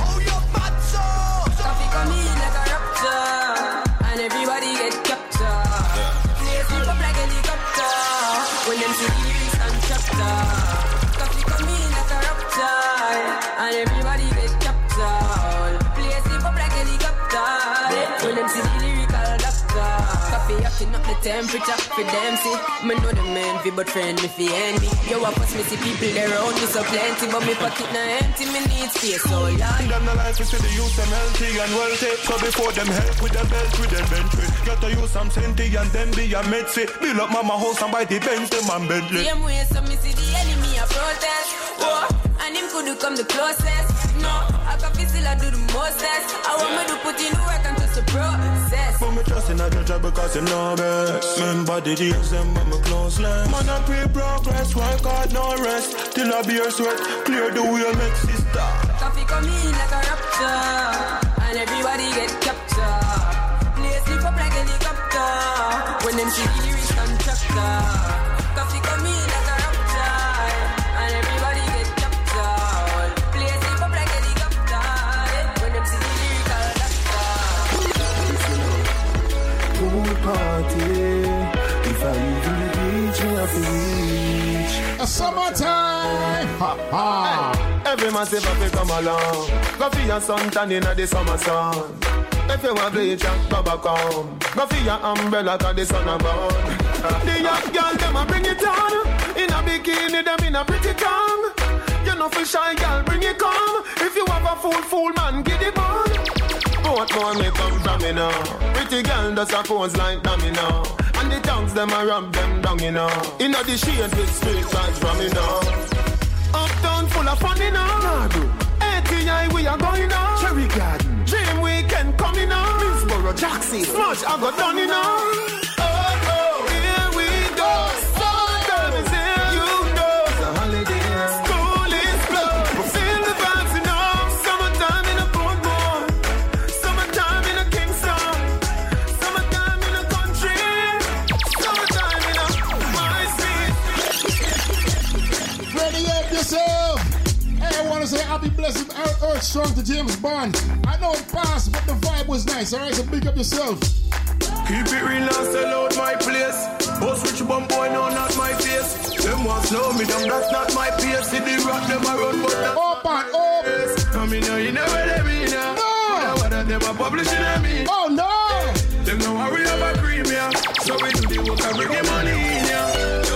Coffee come in like a raptor, and everybody get captured. Play flip up like a helicopter, when them see the lyrics and chapter. Coffee come in like a raptor, and everybody get captured. Play flip up like a helicopter, when them see the lyrical doctor. Coffee acting up the temperature for them see. Me know the man fi but friend me fi envy. Yo, I pass me see people there around me so plenty, but me pocket na empty, me need space so long. Them the life is to the youth them healthy and wealthy. So before them help with them belt with them Bentley. Got to use some senti and then be a medsi. Build up mama house and buy the Benz them and Bentley. Same way so me see the enemy a protest. Oh, and him could come the closest. No, I can feel still I do the mostest. I want me to put in the work and touch the process. But me trust in a judge because you know best. Remember the days them when me close lens. Man I pray progress, work hard no rest. Till I beer sweat, clear the wheel make sister. Coffee come in like a raptor, and everybody get captured. Play slip up like a helicopter, when them see the lyrics and chapter. Coffee come in like a raptor, and everybody get captured. Play slip up like a helicopter. to the beach, me have to reach. A summertime. Ha ha. Every man say fi come along. Go for your suntan inna the summer sun. If you want bleach, go back home. Go for your umbrella 'cause the sun a burn. The young girl them a bring it on. In a bikini them in a pretty tongue. You know for shy girl bring it come. If you have a fool fool man give it on. Both more me come from me now. Pretty girl does a pose like dummy now. And the tongues them a rub them down you know. In a the shade with street vibes from me now. Uptown full of fun you know. A T I we are going now. Cherry Garden Dream Weekend coming now. Middlesboro Jackson Smash I got done you know. Oh oh here we go. Summertime is here you know. It's a holiday. School is closed. We feel the vibes you know. Summertime in a Portmore. Summertime in a Kingston. Summertime in a country. Summertime in a my city. Ready up yourself. Hey, I want to say happy blessed earth strong to James Bond. I know it passed, but the vibe was nice. All right, so big up yourself. Keep it real and sell out my place. Boss rich bum boy, no, not my face. Them want slow me down, that's not my pace. See the rock, them a run, but that's up and up. Come in, you know where they be now. No. What are them a publishing on me? Oh, no. Them no worry about cream, yeah. So we do the work and bring the money in, yeah.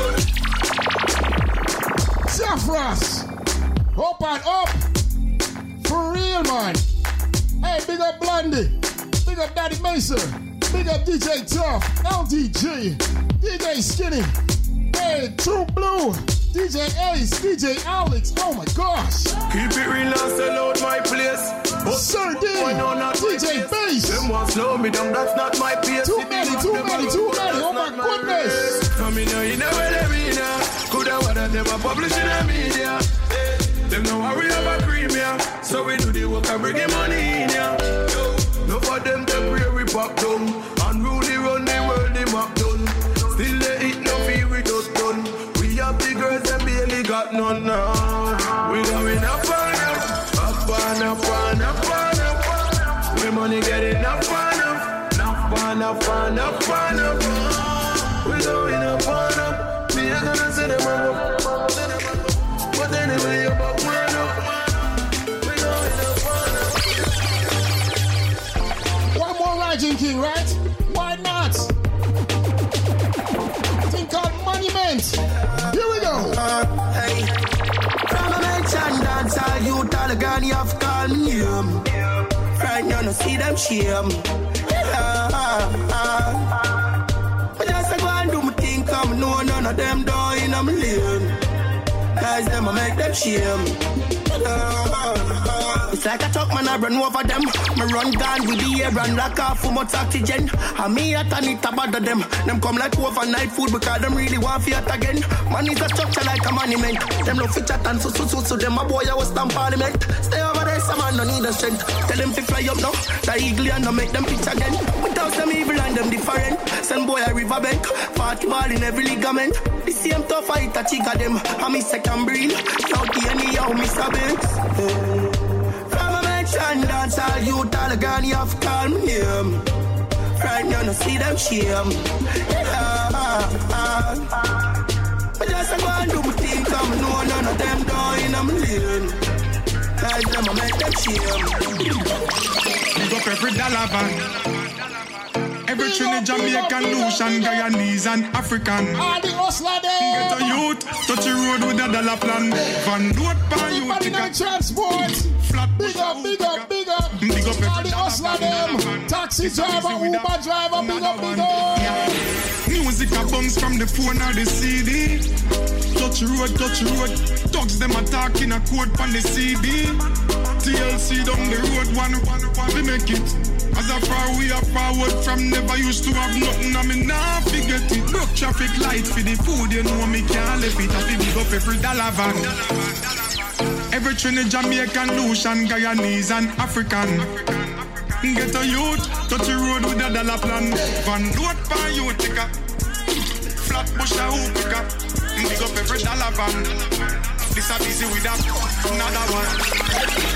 Saffras. Up and up. For real, man. Hey, big up Blondie. Big up Daddy Mason. Big up D J Tough. L D G. D J Skinny. Hey, True Blue. D J Ace. D J Alex. Oh my gosh. Keep it real and sell out my place. Sir D. D J Bass. Them want slow me down, that's not my pace. Too many, too many, too many. Oh my goodness. Come in, you know where they be now. Coulda, woulda, never publishing a media. Them no worry about cream, yeah. So we do the work and bring the money in, yeah. No for them temporary pop down. Unruly run the world, the map done. Still they eat no fee we just done. We have the girls and barely got none now. We going up and up, up and up and up and up. We money getting up and up, up and up and up and up. We going up and up. Me ain't gonna say them up. But anyway, you're back man up. We going up and up. One more Rising King, right? Why not? Thing called Monument. Here we go. Uh, hey. From a mention dance, all you tell the girl you have called me name. Right now, no see them shame. Uh, uh, uh. But just go and do my thing, come no none of them down in a lane. Guys, them I make them shame. Uh, uh, uh. It's like a truck man, I run over them. Me run gun with the air and lock off for much oxygen. And me at and it bother them. Them come like overnight food because them really want fiat again. Man is a structure like a monument. Them no fit chat and so so so so them a boy I was stand parliament. Stay over there, some man no need a strength. Tell them to fly up now. The eagle and no make them pitch again. Without them evil and them different. Send boy a riverbank. Party ball in every ligament. The same tough fight a chica them. And me second breed. County anyhow, Mister Banks. And dance all you all the girl you have called me name. Right now no see them shame. Ah, ah, ah. But just go and do my thing, come no none of them down in a lane. Cause them a make them shame. Big up every dollar van. Every Trinidad, Jamaican, Lucian, Guyanese and African. All the hustler there. Get a youth, touch the road with a dollar plan. Van road by you. Everybody in transport. Flat big up, big up, big up. Big up all the hustler them. Taxi driver, Uber driver, big up, big up. Music a bounce from the phone or the C D. Touch road, touch road. Thugs them attack in a code from the C D. T L C down the road, one, one, one, we make it. As a far we are forward from never used to have nothing, I mean now forget it. Broke traffic light for the food, you know me can't live it. I feel big up every dollar van. Every Trinidad, Jamaican, Lucian, Guyanese and African. Get a youth, touch the road with a dollar plan. Van load for you, take a flat bush a hoop pick up. Big up every dollar van. This a busy with a another one.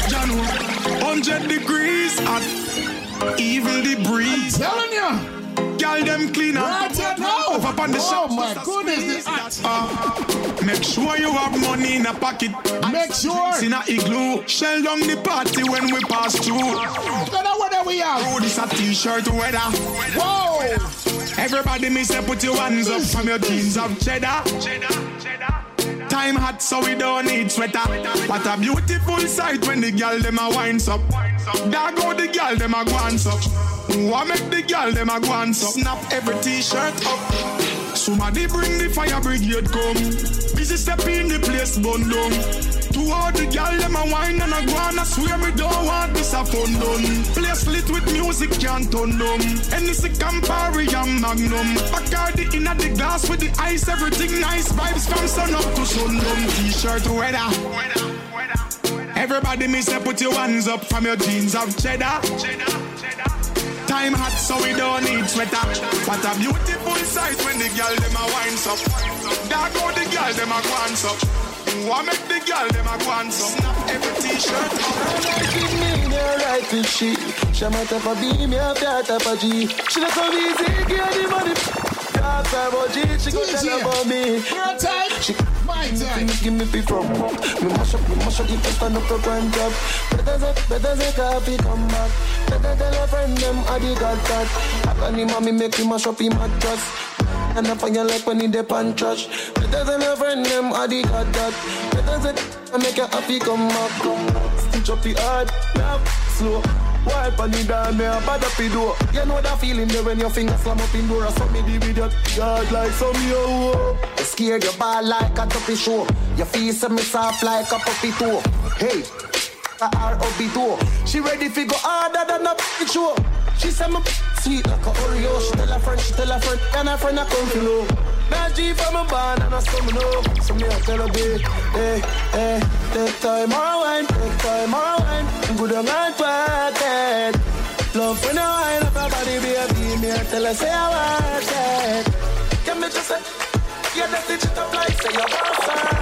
John, one hundred degrees hot. Even the breeze. I'm telling you. girl them cleaner. Right here now. Up on the oh shop, my goodness, the act. Uh, make sure you have money in a pocket. Make sure. In a igloo. Shell down the party when we pass through. Look at the weather we have. Oh, this a t-shirt weather. Whoa. Everybody me say put your hands up from your jeans of cheddar. Time hot so we don't need sweater. What a beautiful sight when the girl them a winds up. There go the girl them a guans up. What make the girl them a guans up? Snap every t-shirt up. Somebody bring the fire brigade come. Busy step in the place bun down. To all the girl them a wine and a guan. I swear me don't want this a fun done. Place lit with music can't turn them. Hennessy Campari and Magnum. Bacardi in the glass with the ice. Everything nice vibes from sun up to sundown. T-shirt weather. Everybody me say put your hands up from your jeans of cheddar. Time hot so we don't need sweater. What a beautiful sight when the girl them a winds up. There go the girl them a guans up. What make the girl them a guans up? Snap every t-shirt up. Give me the right to she. She might have a B, me have that type of G. She not come easy, give the money. That type of G, she go tell about me. Your time, she my time. Give me pee from. Me mash up, me mash up, you can stand up for one job. Better say, better say, coffee come back. Better tell a friend them I did got that. I can him and me make him mash up him mattress. And I find you like when he dip and trash. Better than a friend them I did got that. Better say I make you happy come back. Stitch up the hard, now slow. Wipe on the down, me a bad up the door. You know that feeling there when your fingers slam up in door. I saw me the video, God like some yo. You scared your ball like a tuppy show. Your face me soft like a puppy toe. Hey, a R O B door. She ready to go harder than a puppy show. She said me sweet like a Oreo. She tell her friend, she tell her friend, and her friend I come to know. Now G from a band and I some know. So me I tell her babe, hey, hey, take time or wine, take time or wine. Good on and twerk it. Love when I wine up her body, baby. Me I tell her say I want it. Can me just say, yeah, that stitch it up like say you want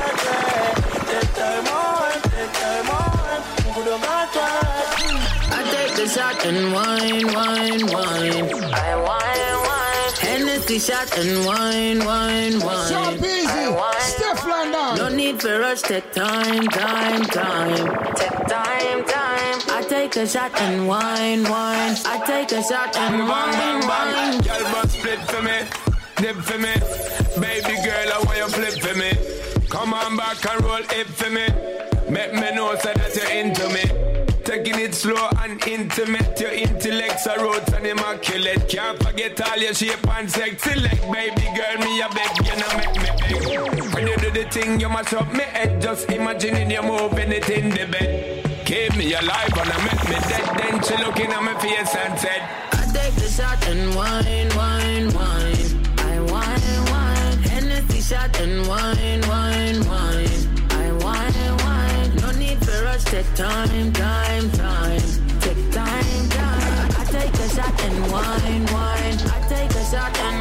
it. Take time or wine, take time or wine. Good on and twerk. I take the shot and wine, wine, wine. I wine, wine. Hennessy shot and wine, wine, wine. So busy. Steph London. No need for rush. Take time, time, time. Take time, time. I take a shot and wine, wine. I take a shot and wine, wine. Girl, but split for me, dip for me. Baby girl, I want you flip for me. Come on back and roll it for me. Make me know so that you're into me. Taking it slow and intimate. Your intellect's a roots and immaculate. Can't forget all your shape and sexy leg. Baby girl, me a beg, you know make me beg. When you do the thing, you mash up me head. Just imagining you moving it in the bed. Keep me alive and I make me dead. Then she looking at my face and said, I take the shot and wine, wine, wine. I wine, wine. Hennessy shot and wine, wine, wine. I wine, wine. No need for rush. Take time, time, time. Take time, time. I take a shot and wine, wine. I take a shot and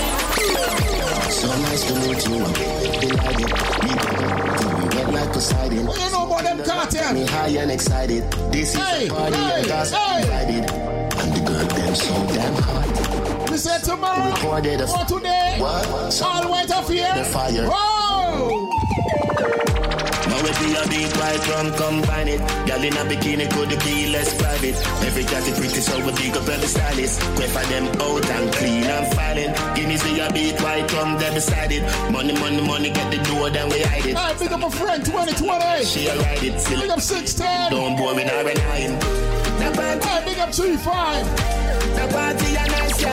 wine. So nice to meet you. Delighted. We wet like Poseidon. What you know about them cartel? Me high and excited. This is hey, a party hey, and that's hey. divided. And the girl them so damn hot. We said tomorrow. Recorded a or today. What? So all white up here. The fire. Whoa! Now if we a big white rum combine it. Girl in a bikini could be less private. Every cat is pretty so we big up every stylist. Quay for them out and clean and filing. Guineas we a big white rum they beside it. Money, money, money get the door then we hide it. Hey, big up a friend twenty twenty. She a ride it. Big up six ten. Don't bore me now and nine. Hey, big up three five. The party a nice yo.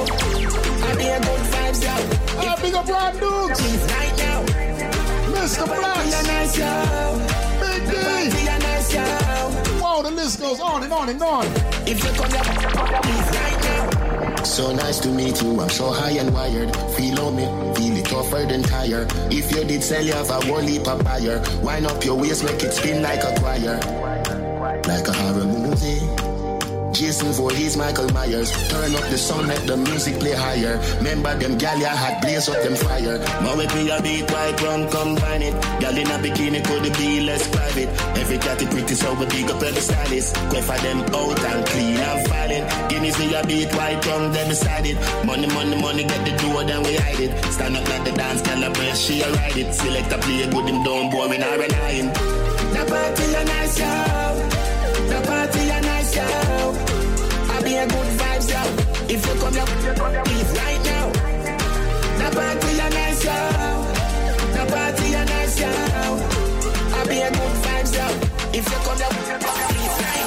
I be a good vibes yo. Hey, big up Brand Dukes. Right now. Mister Blacks. Nice, Big D. Nice, wow, the list goes on and on and on. If you come up, please right now. So nice to meet you. I'm so high and wired. Feel on me, feel it tougher than tire. If you did sell, you have a whole heap of buyer. Wind up your waist, make it spin like a choir. Like a horror movie. Jason Voorhees, Michael Myers. Turn up the sound, let the music play higher. Remember them gal ya had blaze up them fire. Now we play a beat, white rum, combine it. Gal in a bikini could be less private. Every cat is pretty, so we big up every stylist. Go for them out and clean and violent. Give me see a beat, white rum, then beside it. Money, money, money, get the door, then we hide it. Stand up like the dance, gal a breast, she a ride it. Select a play good, him down, boy, we not relying. The party a nice, yo. The party a nice, yo. I be a good vibes, yo. If you come here, leave right now. The party a nice, yo. The party a nice, yo. I be a good vibes, yo. If you come here, leave right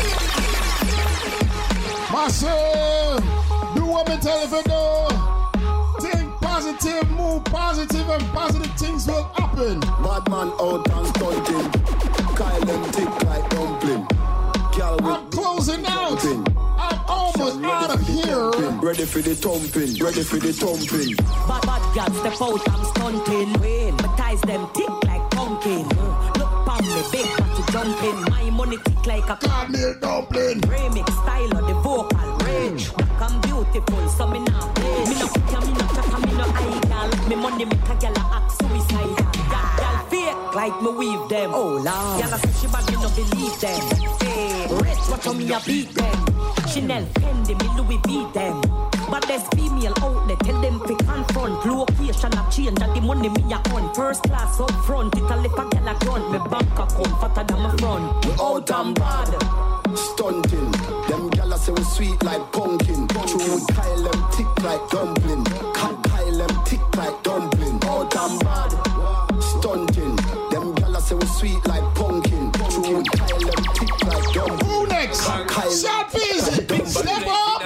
now. Massive, do what me tell you do. Think positive, move positive, and positive things will happen. Bad man out and stunting. Kyle them thick like dumpling. I'm closing out. I'm almost out of here. Ready for the thumping. Ready for the thumping. Bad bad girls step out, I'm stunting. Wayne, my ties them thick like pumpkin. Look pon me, big body jumping. My money thick like a caramel dumpling. Remix style of the vocal range. Black and beautiful, so me not play. Me no pick me no chat, me no idol. Me money make a gyal act suicidal. Gyal fake like me weave them. Oh Lord, gyal say she bad, me no believe them. Hey, rich, watch how me a beat them. Chanel, Fendi, me Louis V them. But there's female out there, tell them to confront. Location a change, and the money me a on. First class up front, it a lip a gyal a grunt. Me bank account fatter than my front. We out and bad, stunting. Them gyal say we sweet like pumpkin. True, we Kyle them thick like dumpling. Kyle them thick like dumpling. Out and bad, stunting. Them gyal say we sweet like pumpkin. True, we Kyle them thick like dumpling. Who next? Sharpies, step up.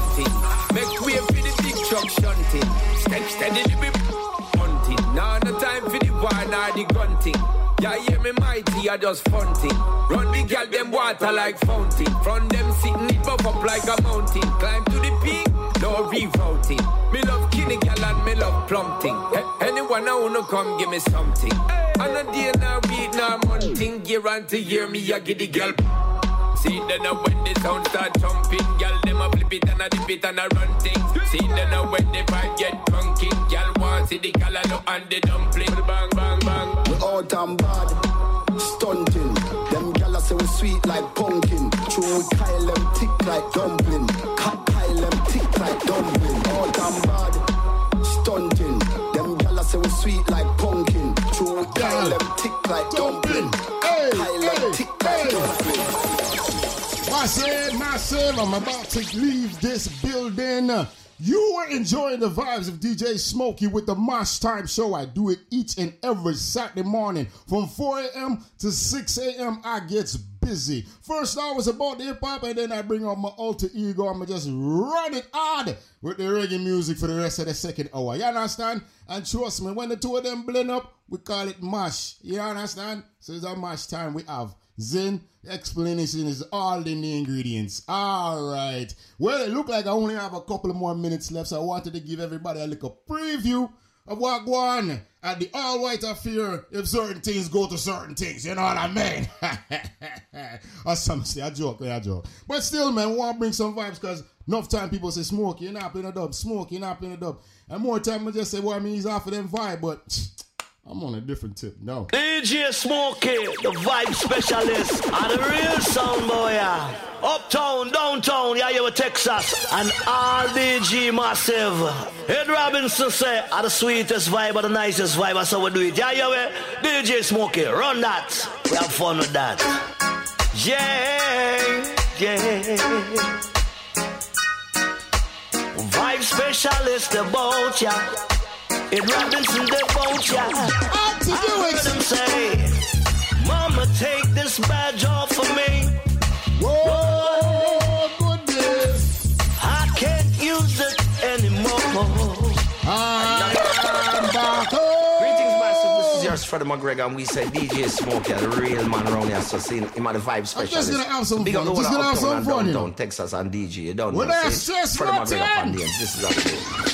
Make way for the big truck shunting. Steady, steady, we hunting. Now no time for the war, nor the grunting. Yeah, hear me mighty, I just funting. Run the girl, them water like fountain. From them sitting it buff up like a mountain. Climb to the peak, no rerouting. Me love kinny girl and me love plumping. Hey, anyone I wanna come give me something. On a day, now week, now monthing. Guarantee hear me, I get the girl. See then uh, when the sound start jumping, girl them a flip it and a dip it and a run things. See then uh, when the vibe get drunken, girl want see the color and the dumpling. Bang bang bang. We out and bad, stunting. Them gyal say we sweet like pumpkin. True, we Kyle them thick like dumpling. Kyle them thick like dumpling. Out and bad, stunting. Them gyal say we sweet like pumpkin. True, we Kyle them thick like dumpling. Kyle them thick like dumpling. Massive, massive, I'm about to leave this building. You are enjoying the vibes of D J Smokey with the Mosh Time Show. I do it each and every Saturday morning from four a.m. to six a.m. I get busy. First hour was about the hip-hop, and then I bring out my alter ego. I'm going to just run it hard with the reggae music for the rest of the second hour. You understand? And trust me, when the two of them blend up, we call it Mosh. You understand? So it's a Mosh Time we have. Zen, explanation is all in the ingredients. All right. Well, it looked like I only have a couple of more minutes left, so I wanted to give everybody a little preview of what go on at the All White Affair if certain things go to certain things. You know what I mean? Or some say a joke, a joke. But still, man, we want to bring some vibes because enough time people say, Smoke, you're not playing a dub. Smoke, you're not playing a dub. And more time I just say, well, I mean, he's off of them vibe, but I'm on a different tip. No. D J Smokey, the vibe specialist, and the real sound boy. Yeah. Uptown, downtown, yeah, you were Texas, and all D J massive. Ed Robinson say, are the sweetest vibe or the nicest vibe, that's how we do it. Yeah, you were D J Smokey, run that. We have fun with that. Yeah, yeah. Vibe specialist, the boat, yeah. Ed Robinson, the boat, yeah. How to do it? I heard him say, Mama, take this badge off of me. Whoa, goodness. I can't use it anymore. I'm back home. Greetings, massive. This is yours, Freddie McGregor, and we say D J Smokey, the real man around here. So, see him at the vibe specialist. I'm just gonna have some Big fun. up Just gonna have some fun, you know. Downtown Texas and D J. You don't When know. I See, stress Freddie nothing. McGregor fan names. This is up to you.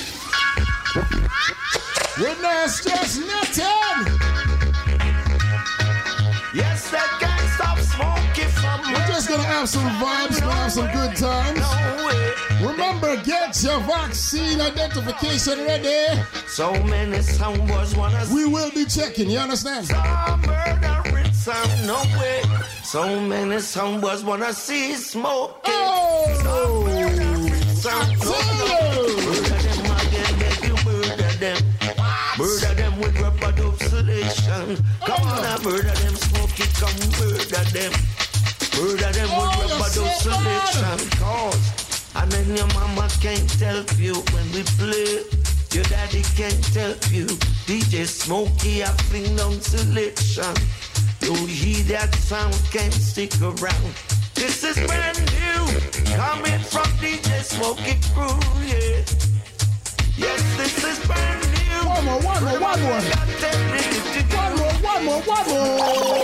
When I stress nothing. Yes, that can't stop smoking from We're just just gonna have some vibes, gonna have some good times. Remember, get your vaccine identification ready. So many soundboys wanna. We will be checking, you understand? Some murdering, some no way. So many soundboys wanna see smoke. Oh! Some murdering, some no way. Murder them again, make you murder them. Murder them with reproductive selection. Come on, and murder them, smoke it, come murder them. Murder them with Oh, reproductive selection. Cause, and then your mama can't help you when we play. Your daddy can't help you. D J Smokey, I fling down selection. You hear that sound, can't stick around. This is brand new, coming from D J Smokey crew, yeah. Yes, this is brand new. One more, one more, one more. One more, one more, one more.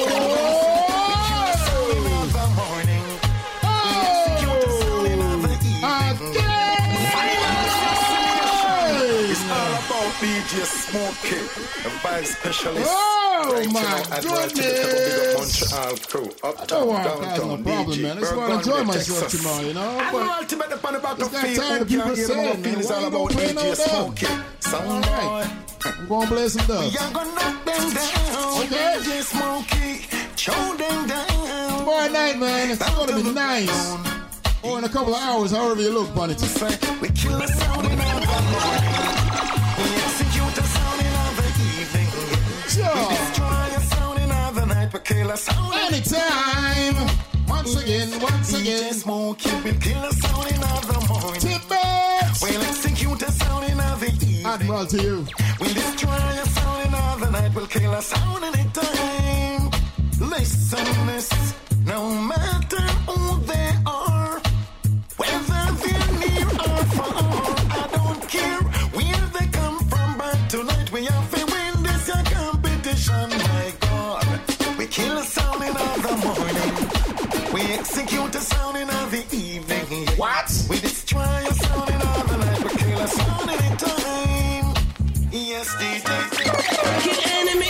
D J Smokey, a vibe specialist. Oh right my now, goodness! Montreal crew, I don't want to cause no problem, man. I just want to enjoy myself Texas. tomorrow, you know. I'm ultimate upon the back of got field. tired of Who people can't hear saying, about man, feelings why all you about don't play D J no Smokey. dub? Sound Alright. I'm going to play some dubs. We are gonna knock them down. Okay. D J Smokey, chow them down. Tomorrow night, man, it's going to be nice. Or in a couple of hours, however you look, Bunny. We kill the sound in our morning. We execute the sound in our evening. Sure. We destroy the sound in our night. We kill the sound anytime. Once again, once again. D J Smokey, we kill the sound in our morning. Tidbits. We'll execute the sound in our evening. Admiral to you. We'll destroy the sound in our night. We'll kill the sound anytime. Listen this, no matter who they are. Whether they're near or far, I don't care where they come from. But tonight we have to win this your competition. My God, we kill the sound in the morning. We execute the sound in the evening. What? We destroy a sound in the night. We kill a sound anytime. Yes, D J. Kill enemy.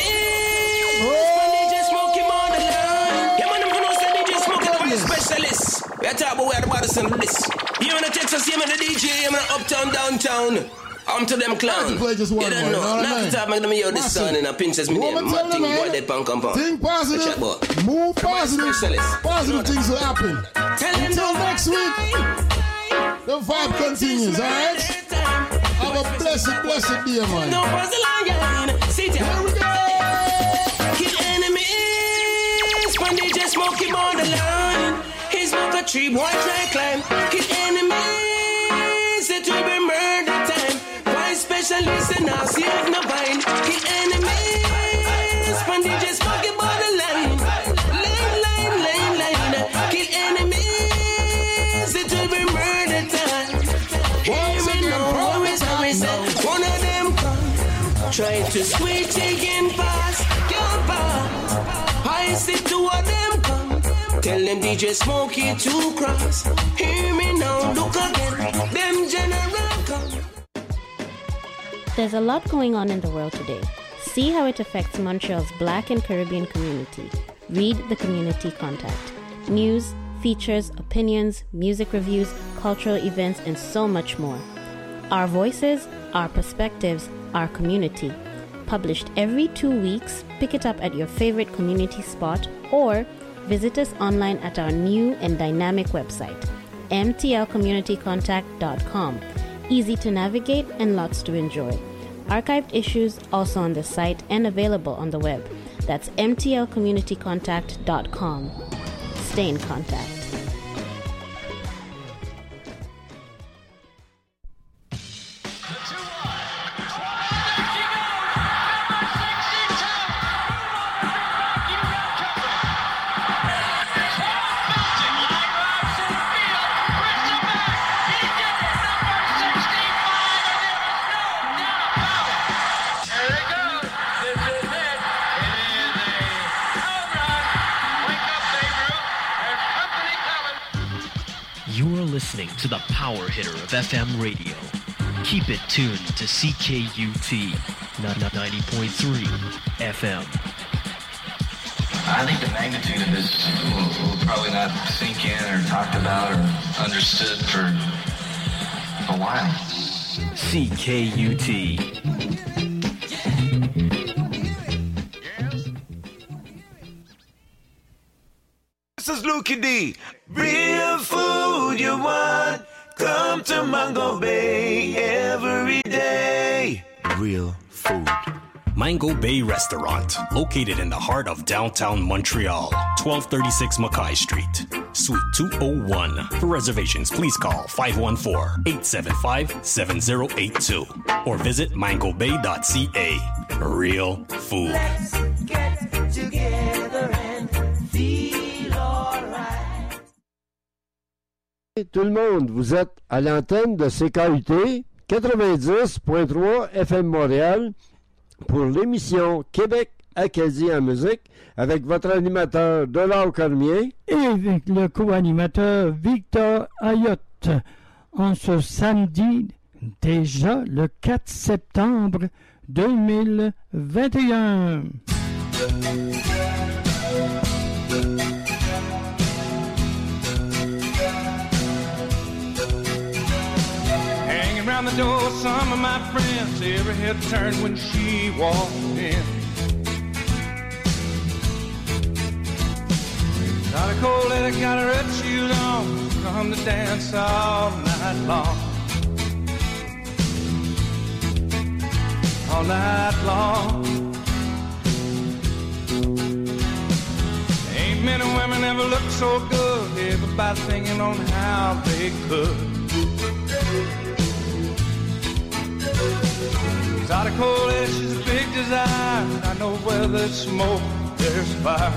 When D J Smokey on the line. Yeah, man, I'm gonna say D J Smokey the vice specialist. We are talking about where the body's on this. You in the Texas, you in the D J, you in the uptown, downtown. I'm to them clown. Play just one you don't more, know. you know what I Not mean? the top, make them hear this sound and a pinches me name. Mad thing, boy, dead pan compound. Think positive. Move positive. Positive things will happen. Until next week, the vibe continues, alright? Have a blessed, blessed day, man. No pause the line. Sit down. Here we go. Kill enemies. When D J Smokey on the line. He's smoke a tree, boy try climb. Kill enemies. It will be murder time. Why specialists and now save no vine. Kill enemies. When D J Smokey on the line. Line, line, line, line. Kill enemies. It will be murder time. Hear me now. One of them come, try to switch again fast, can't pass. I see two of them come, tell them D J Smokey to cross. Hear me now, look again, them general come. There's a lot going on in the world today. See how it affects Montreal's Black and Caribbean community. Read the Community Contact. News, features, opinions, music reviews, cultural events, and so much more. Our voices, our perspectives, our community. Published every two weeks, pick it up at your favorite community spot or visit us online at our new and dynamic website, m t l community contact dot com. Easy to navigate and lots to enjoy. Archived issues also on the site and available on the web. That's m t l community contact dot com. Stay in contact. Listening to the power hitter of F M radio. Keep it tuned to C K U T ninety point three F M. I think the magnitude of this will, will probably not sink in or talked about or understood for a while. C K U T. This is Lukey D. Real food you want, come to Mango Bay every day. Real food. Mango Bay Restaurant, located in the heart of downtown Montreal, twelve thirty-six Mackay Street, Suite two oh one. For reservations, please call five one four, eight seven five, seven zero eight two or visit mango bay dot c a. Real food. Let's get together and feel alright. Tout le monde, vous êtes à l'antenne de C K U T quatre-vingt-dix point trois F M Montréal pour l'émission Québec Acadie en musique avec votre animateur Dollar Cormier et avec le co-animateur Victor Ayotte en ce samedi déjà le quatre septembre deux mille vingt et un. Around the door, some of my friends, every head turned when she walked in. Got a cold head, got her red shoes on, come to dance all night long. All night long. Ain't many women ever looked so good, everybody thinking on how they could. She's out of cold air, she's a big desire, and I know where there's smoke, there's fire.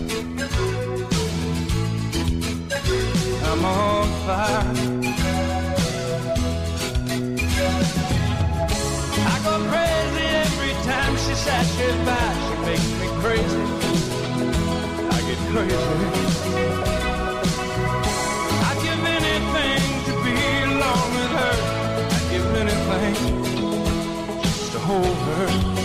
I'm on fire. I go crazy every time she sashes by, she makes me crazy. I get crazy. I'd give anything to be alone with her. I'd give anything to hold her.